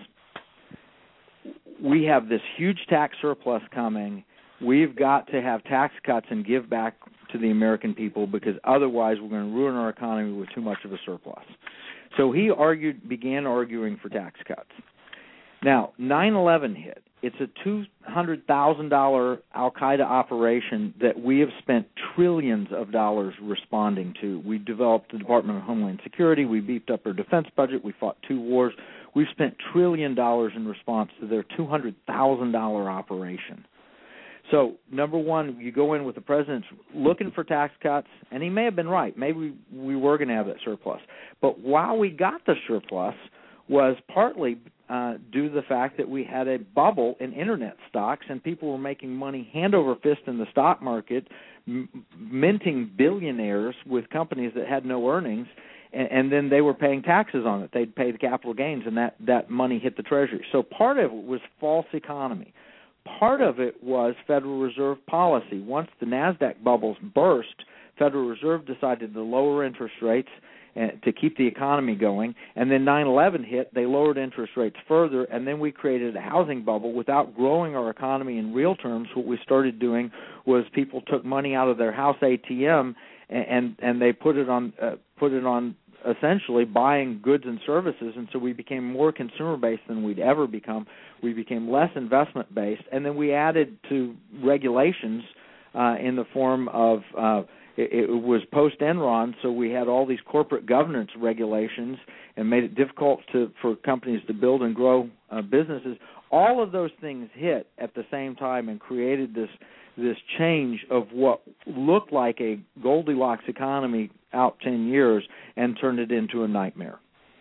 we have this huge tax surplus coming. We've got to have tax cuts and give back to the American people because otherwise we're going to ruin our economy with too much of a surplus. So he argued, began arguing for tax cuts. Now, nine eleven hit. It's a two hundred thousand dollars al-Qaeda operation that we have spent trillions of dollars responding to. We developed the Department of Homeland Security. We beefed up our defense budget. We fought two wars. We've spent trillion dollars in response to their two hundred thousand dollars operation. So, number one, you go in with the president's looking for tax cuts, and he may have been right. Maybe we were going to have that surplus. But while we got the surplus was partly uh, due to the fact that we had a bubble in Internet stocks and people were making money hand over fist in the stock market, m- minting billionaires with companies that had no earnings, and, and then they were paying taxes on it. They'd pay the capital gains, and that, that money hit the Treasury. So part of it was false economy. Part of it was Federal Reserve policy. Once the NASDAQ bubbles burst, Federal Reserve decided to lower interest rates to keep the economy going, and then nine eleven hit, they lowered interest rates further, and then we created a housing bubble without growing our economy in real terms. What we started doing was people took money out of their house A T M and and, and they put it on uh, put it on essentially buying goods and services, and so we became more consumer-based than we'd ever become. We became less investment-based, and then we added to regulations uh, in the form of uh, It, it was post-Enron, so we had all these corporate governance regulations and made it difficult to, for companies to build and grow uh, businesses. All of those things hit at the same time and created this this change of what looked like a Goldilocks economy out ten years and turned it into a nightmare.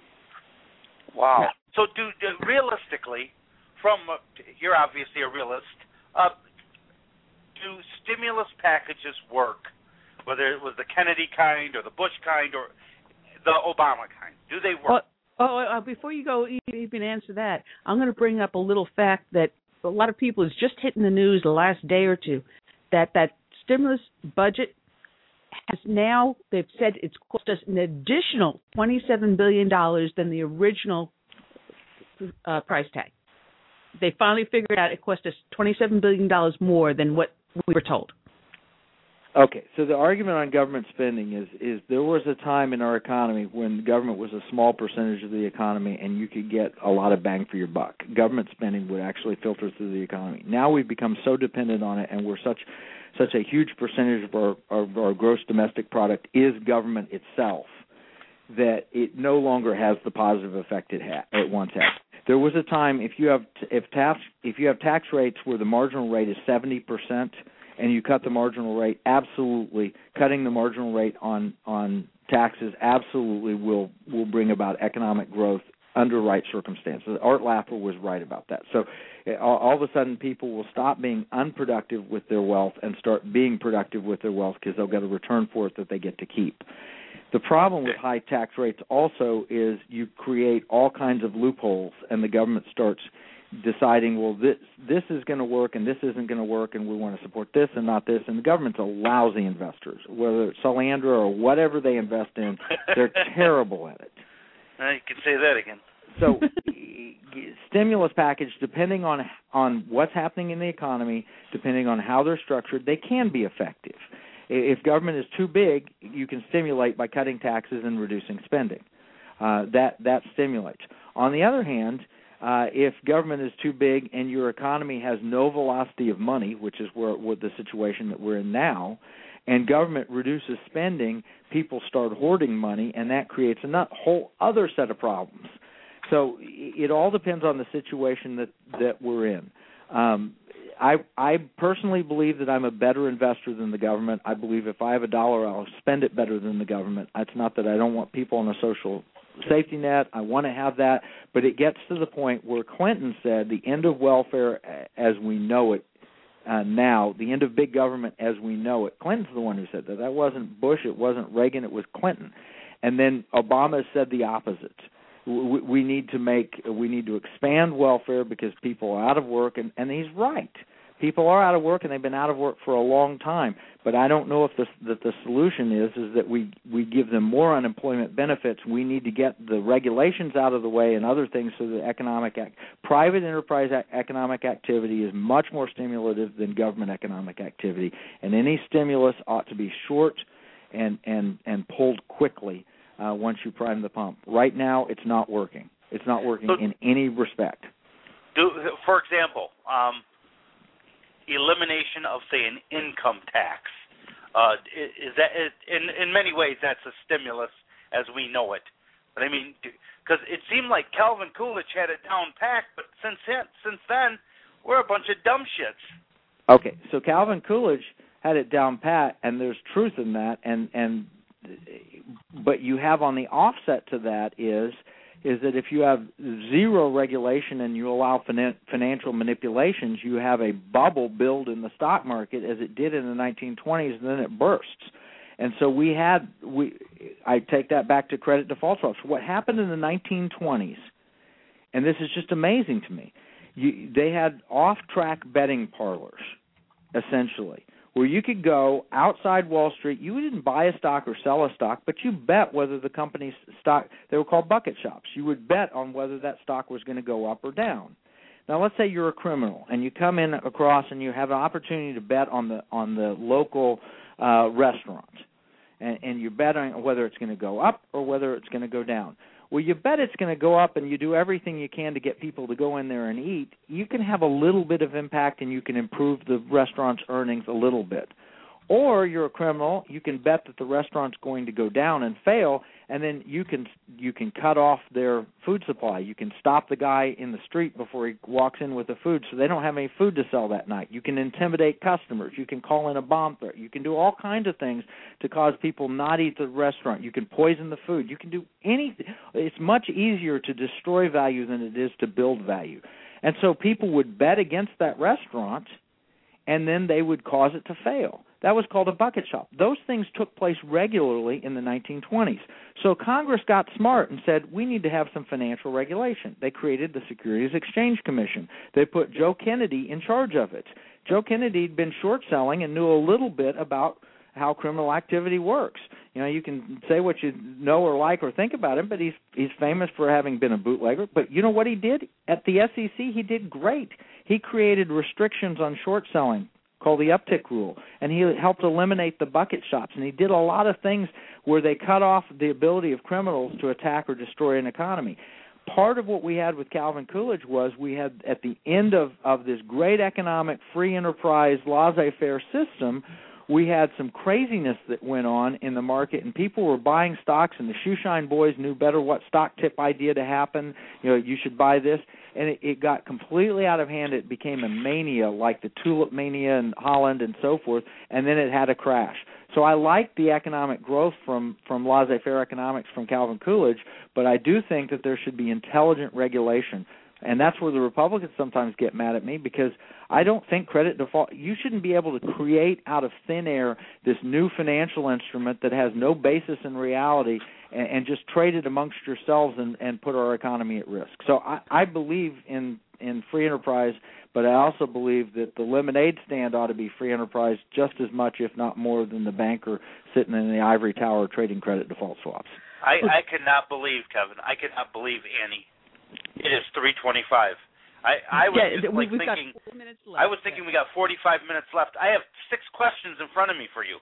Wow. So do, do realistically, from uh, you're obviously a realist, uh, do stimulus packages work? Whether it was the Kennedy kind or the Bush kind or the Obama kind. Do they work? Well, oh, uh, before you go even answer that, I'm going to bring up a little fact that a lot of people, it's just hitting the news the last day or two, that that stimulus budget has now, they've said it's cost us an additional twenty-seven billion dollars than the original uh, price tag. They finally figured out it cost us twenty-seven billion dollars more than what we were told. Okay, so the argument on government spending is is there was a time in our economy when government was a small percentage of the economy and you could get a lot of bang for your buck. Government spending would actually filter through the economy. Now we've become so dependent on it, and we're such such a huge percentage of our, of our gross domestic product is government itself that it no longer has the positive effect it had it once had. There was a time if you have if tax if you have tax rates where the marginal rate is seventy percent. And you cut the marginal rate, absolutely, cutting the marginal rate on, on taxes absolutely will, will bring about economic growth under right circumstances. Art Laffer was right about that. So all, all of a sudden people will stop being unproductive with their wealth and start being productive with their wealth because they'll get a return for it that they get to keep. The problem with high tax rates also is you create all kinds of loopholes, and the government starts deciding, well, this this is going to work and this isn't going to work, and we want to support this and not this. And the government's a lousy investors, whether it's Solandra or whatever they invest in, they're terrible at it. Uh, you can say that again. So stimulus package, depending on on what's happening in the economy, depending on how they're structured, they can be effective. If government is too big, you can stimulate by cutting taxes and reducing spending. Uh, that that stimulates. On the other hand, Uh, if government is too big and your economy has no velocity of money, which is where, where the situation that we're in now, and government reduces spending, people start hoarding money, and that creates a not, whole other set of problems. So it all depends on the situation that, that we're in. Um, I, I personally believe that I'm a better investor than the government. I believe if I have a dollar, I'll spend it better than the government. It's not that I don't want people on a social safety net. I want to have that, but it gets to the point where Clinton said the end of welfare as we know it uh, now, the end of big government as we know it. Clinton's the one who said that. That wasn't Bush. It wasn't Reagan. It was Clinton. And then Obama said the opposite. We, we need to make, we need to expand welfare because people are out of work, and, and he's right. People are out of work, and they've been out of work for a long time. But I don't know if the, that the solution is is that we, we give them more unemployment benefits. We need to get the regulations out of the way and other things so that economic act, private enterprise economic activity is much more stimulative than government economic activity. And any stimulus ought to be short and and, and pulled quickly uh, once you prime the pump. Right now, it's not working. It's not working in any respect. Do, for example, um, elimination of, say, an income tax. Uh, is that is, in in many ways that's a stimulus as we know it. But I mean, because it seemed like Calvin Coolidge had it down pat, but since then, since then we're a bunch of dumb shits. Okay, so Calvin Coolidge had it down pat, and there's truth in that. And and but you have on the offset to that is. is that if you have zero regulation and you allow finan- financial manipulations, you have a bubble build in the stock market as it did in the nineteen twenties, and then it bursts. And so we had, we I take that back to credit default swaps. What happened in the nineteen twenties, and this is just amazing to me, you, they had off-track betting parlors, essentially, where you could go outside Wall Street. You didn't buy a stock or sell a stock, but you bet whether the company's stock, they were called bucket shops. You would bet on whether that stock was going to go up or down. Now, let's say you're a criminal and you come in across and you have an opportunity to bet on the on the local uh, restaurant, and, and you bet on whether it's going to go up or whether it's going to go down. Well, you bet it's going to go up, and you do everything you can to get people to go in there and eat. You can have a little bit of impact, and you can improve the restaurant's earnings a little bit. Or you're a criminal, you can bet that the restaurant's going to go down and fail, and then you can you can cut off their food supply. You can stop the guy in the street before he walks in with the food so they don't have any food to sell that night. You can intimidate customers. You can call in a bomb threat. You can do all kinds of things to cause people not eat the restaurant. You can poison the food. You can do anything. It's much easier to destroy value than it is to build value. And so people would bet against that restaurant, and then they would cause it to fail. That was called a bucket shop. Those things took place regularly in the nineteen twenties. So Congress got smart and said, we need to have some financial regulation. They created the Securities Exchange Commission. They put Joe Kennedy in charge of it. Joe Kennedy had been short selling and knew a little bit about how criminal activity works. You know, you can say what you know or like or think about him, but he's he's famous for having been a bootlegger. But you know what he did? At the S E C, he did great. He created restrictions on short selling called the uptick rule, and he helped eliminate the bucket shops, and he did a lot of things where they cut off the ability of criminals to attack or destroy an economy. Part of what we had with Calvin Coolidge was we had, at the end of, of this great economic free enterprise laissez-faire system, we had some craziness that went on in the market, and people were buying stocks, and the shoeshine boys knew better what stock tip idea to happen. You know, you should buy this, and it, it got completely out of hand. It became a mania, like the tulip mania in Holland and so forth, and then it had a crash. So I like the economic growth from, from laissez-faire economics from Calvin Coolidge, but I do think that there should be intelligent regulation. And that's where the Republicans sometimes get mad at me, because I don't think credit default, you shouldn't be able to create out of thin air this new financial instrument that has no basis in reality and, and just trade it amongst yourselves and, and put our economy at risk. So I, I believe in, in free enterprise, but I also believe that the lemonade stand ought to be free enterprise just as much, if not more, than the banker sitting in the ivory tower trading credit default swaps. I, I cannot believe, Kevin, I cannot believe, Annie, it is three twenty-five. I, I was yeah, just like we've thinking. Got four minutes left. I was thinking we got forty-five minutes left. I have six questions in front of me for you.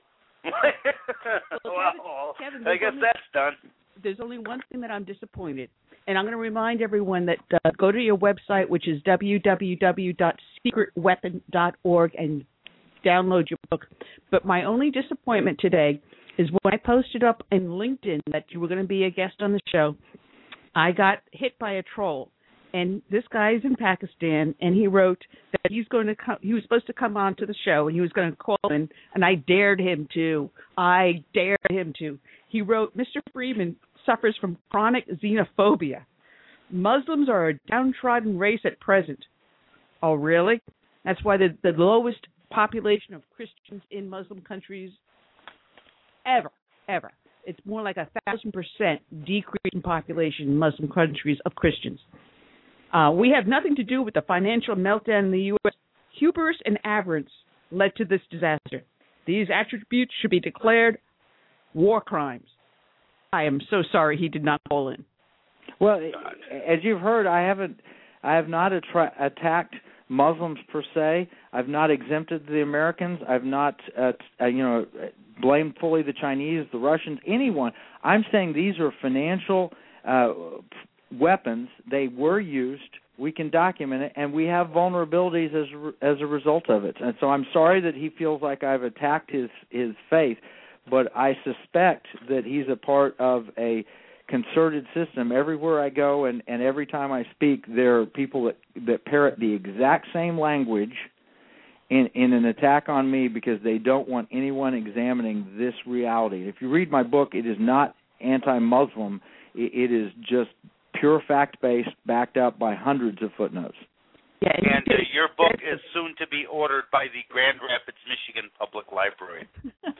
well, Kevin, Kevin, I guess only, that's done. There's only one thing that I'm disappointed, and I'm going to remind everyone that uh, go to your website, which is w w w dot secret weapon dot org, and download your book. But my only disappointment today is when I posted up in LinkedIn that you were going to be a guest on the show, I got hit by a troll, and this guy is in Pakistan, and he wrote that he's going to come, he was supposed to come on to the show, and he was going to call in, and I dared him to. I dared him to. He wrote, Mister Freeman suffers from chronic xenophobia. Muslims are a downtrodden race at present. Oh, really? That's why the, the lowest population of Christians in Muslim countries ever, ever. It's more like a thousand percent decrease in population in Muslim countries of Christians. Uh, we have nothing to do with the financial meltdown in the U S Hubris and avarice led to this disaster. These attributes should be declared war crimes. I am so sorry he did not call in. Well, as you've heard, I haven't, I have not attra- attacked Muslims per se. I've not exempted the Americans. I've not, uh, uh, you know, blamed fully the Chinese, the Russians, anyone. I'm saying these are financial uh, weapons. They were used. We can document it, and we have vulnerabilities as as a result of it. And so I'm sorry that he feels like I've attacked his his faith, but I suspect that he's a part of a concerted system. Everywhere I go and, and every time I speak, there are people that, that parrot the exact same language in, in an attack on me because they don't want anyone examining this reality. If you read my book, it is not anti-Muslim. It, it is just pure fact-based, backed up by hundreds of footnotes. Yeah, and and uh, your book is soon to be ordered by the Grand Rapids, Michigan Public Library.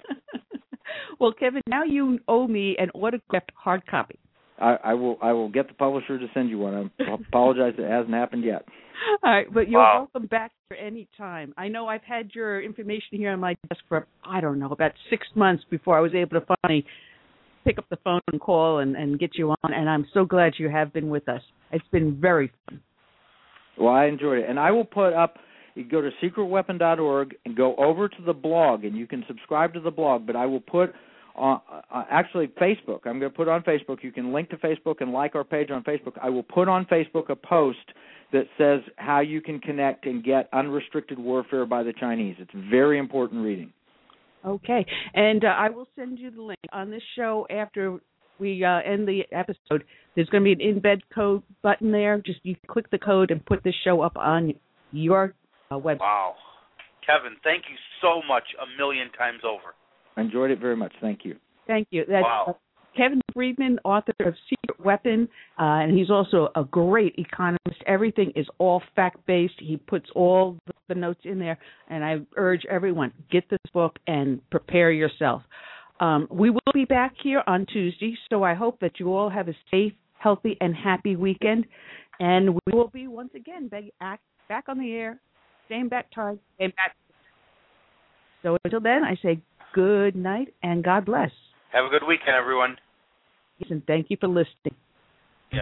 Well, Kevin, now you owe me an autographed hard copy. I, I will. I will get the publisher to send you one. I apologize; it hasn't happened yet. All right, but you're wow. welcome back for any time. I know I've had your information here on my desk for I don't know about six months before I was able to finally pick up the phone and call and, and get you on. And I'm so glad you have been with us. It's been very fun. Well, I enjoyed it, and I will put up. You go to secret weapon dot org and go over to the blog, and you can subscribe to the blog. But I will put on uh, actually Facebook. I'm going to put on Facebook. You can link to Facebook and like our page on Facebook. I will put on Facebook a post that says how you can connect and get unrestricted warfare by the Chinese. It's very important reading. Okay, and uh, I will send you the link on this show after we uh, end the episode. There's going to be an embed code button there. Just you click the code and put this show up on your uh, website. Wow. Kevin, thank you so much a million times over. I enjoyed it very much. Thank you. Thank you. That's wow. uh, Kevin Friedman, author of Secret Weapon, uh, and he's also a great economist. Everything is all fact-based. He puts all the notes in there, and I urge everyone, get this book and prepare yourself. Um, we will be back here on Tuesday, so I hope that you all have a safe, healthy, and happy weekend. And we will be once again back, back on the air, same back time, same back. So until then, I say good night and God bless. Have a good weekend, everyone. Yes, and thank you for listening. Yeah.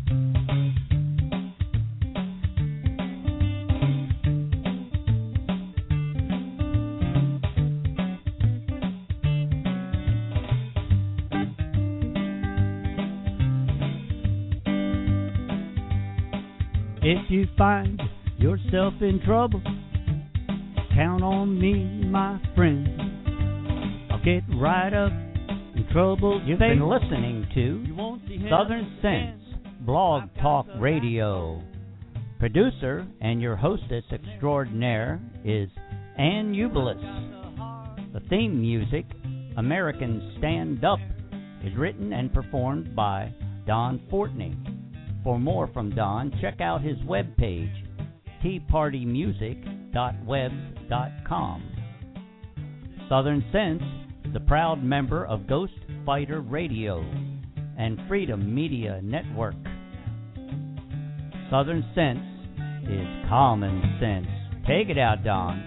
If you find yourself in trouble, count on me, my friend. I'll get right up in trouble. You've face. been listening to Southern Sense Blog Talk Radio. Producer and your hostess extraordinaire is Ann Ubelis. The theme music, American Stand Up, is written and performed by Don Fortney. For more from Don, check out his webpage, tea party music dot webs dot com. Southern Sense is a proud member of Ghost Fighter Radio and Freedom Media Network. Southern Sense is common sense. Take it out, Don.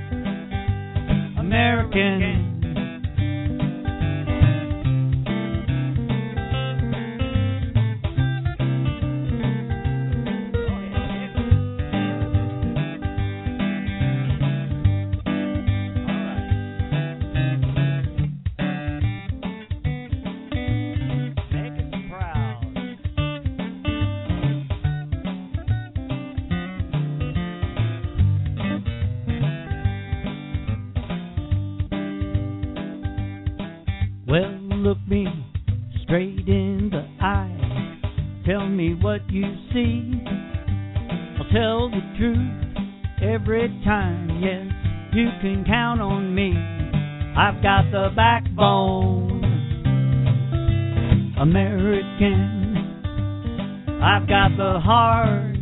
American. Well, look me straight in the eye. Tell me what you see. I'll tell the truth every time. Yes, you can count on me. I've got the backbone, American. I've got the heart,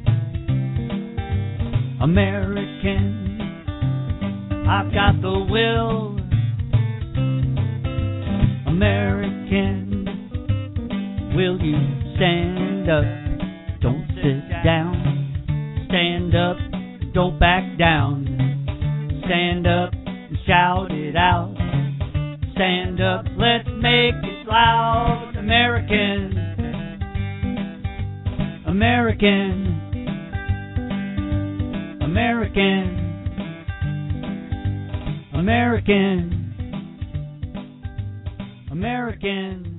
American. I've got the will, American. Will you stand up? Don't sit down. Stand up, don't back down. Stand up and shout it out. Stand up, let's make it loud. American, American, American, American, American.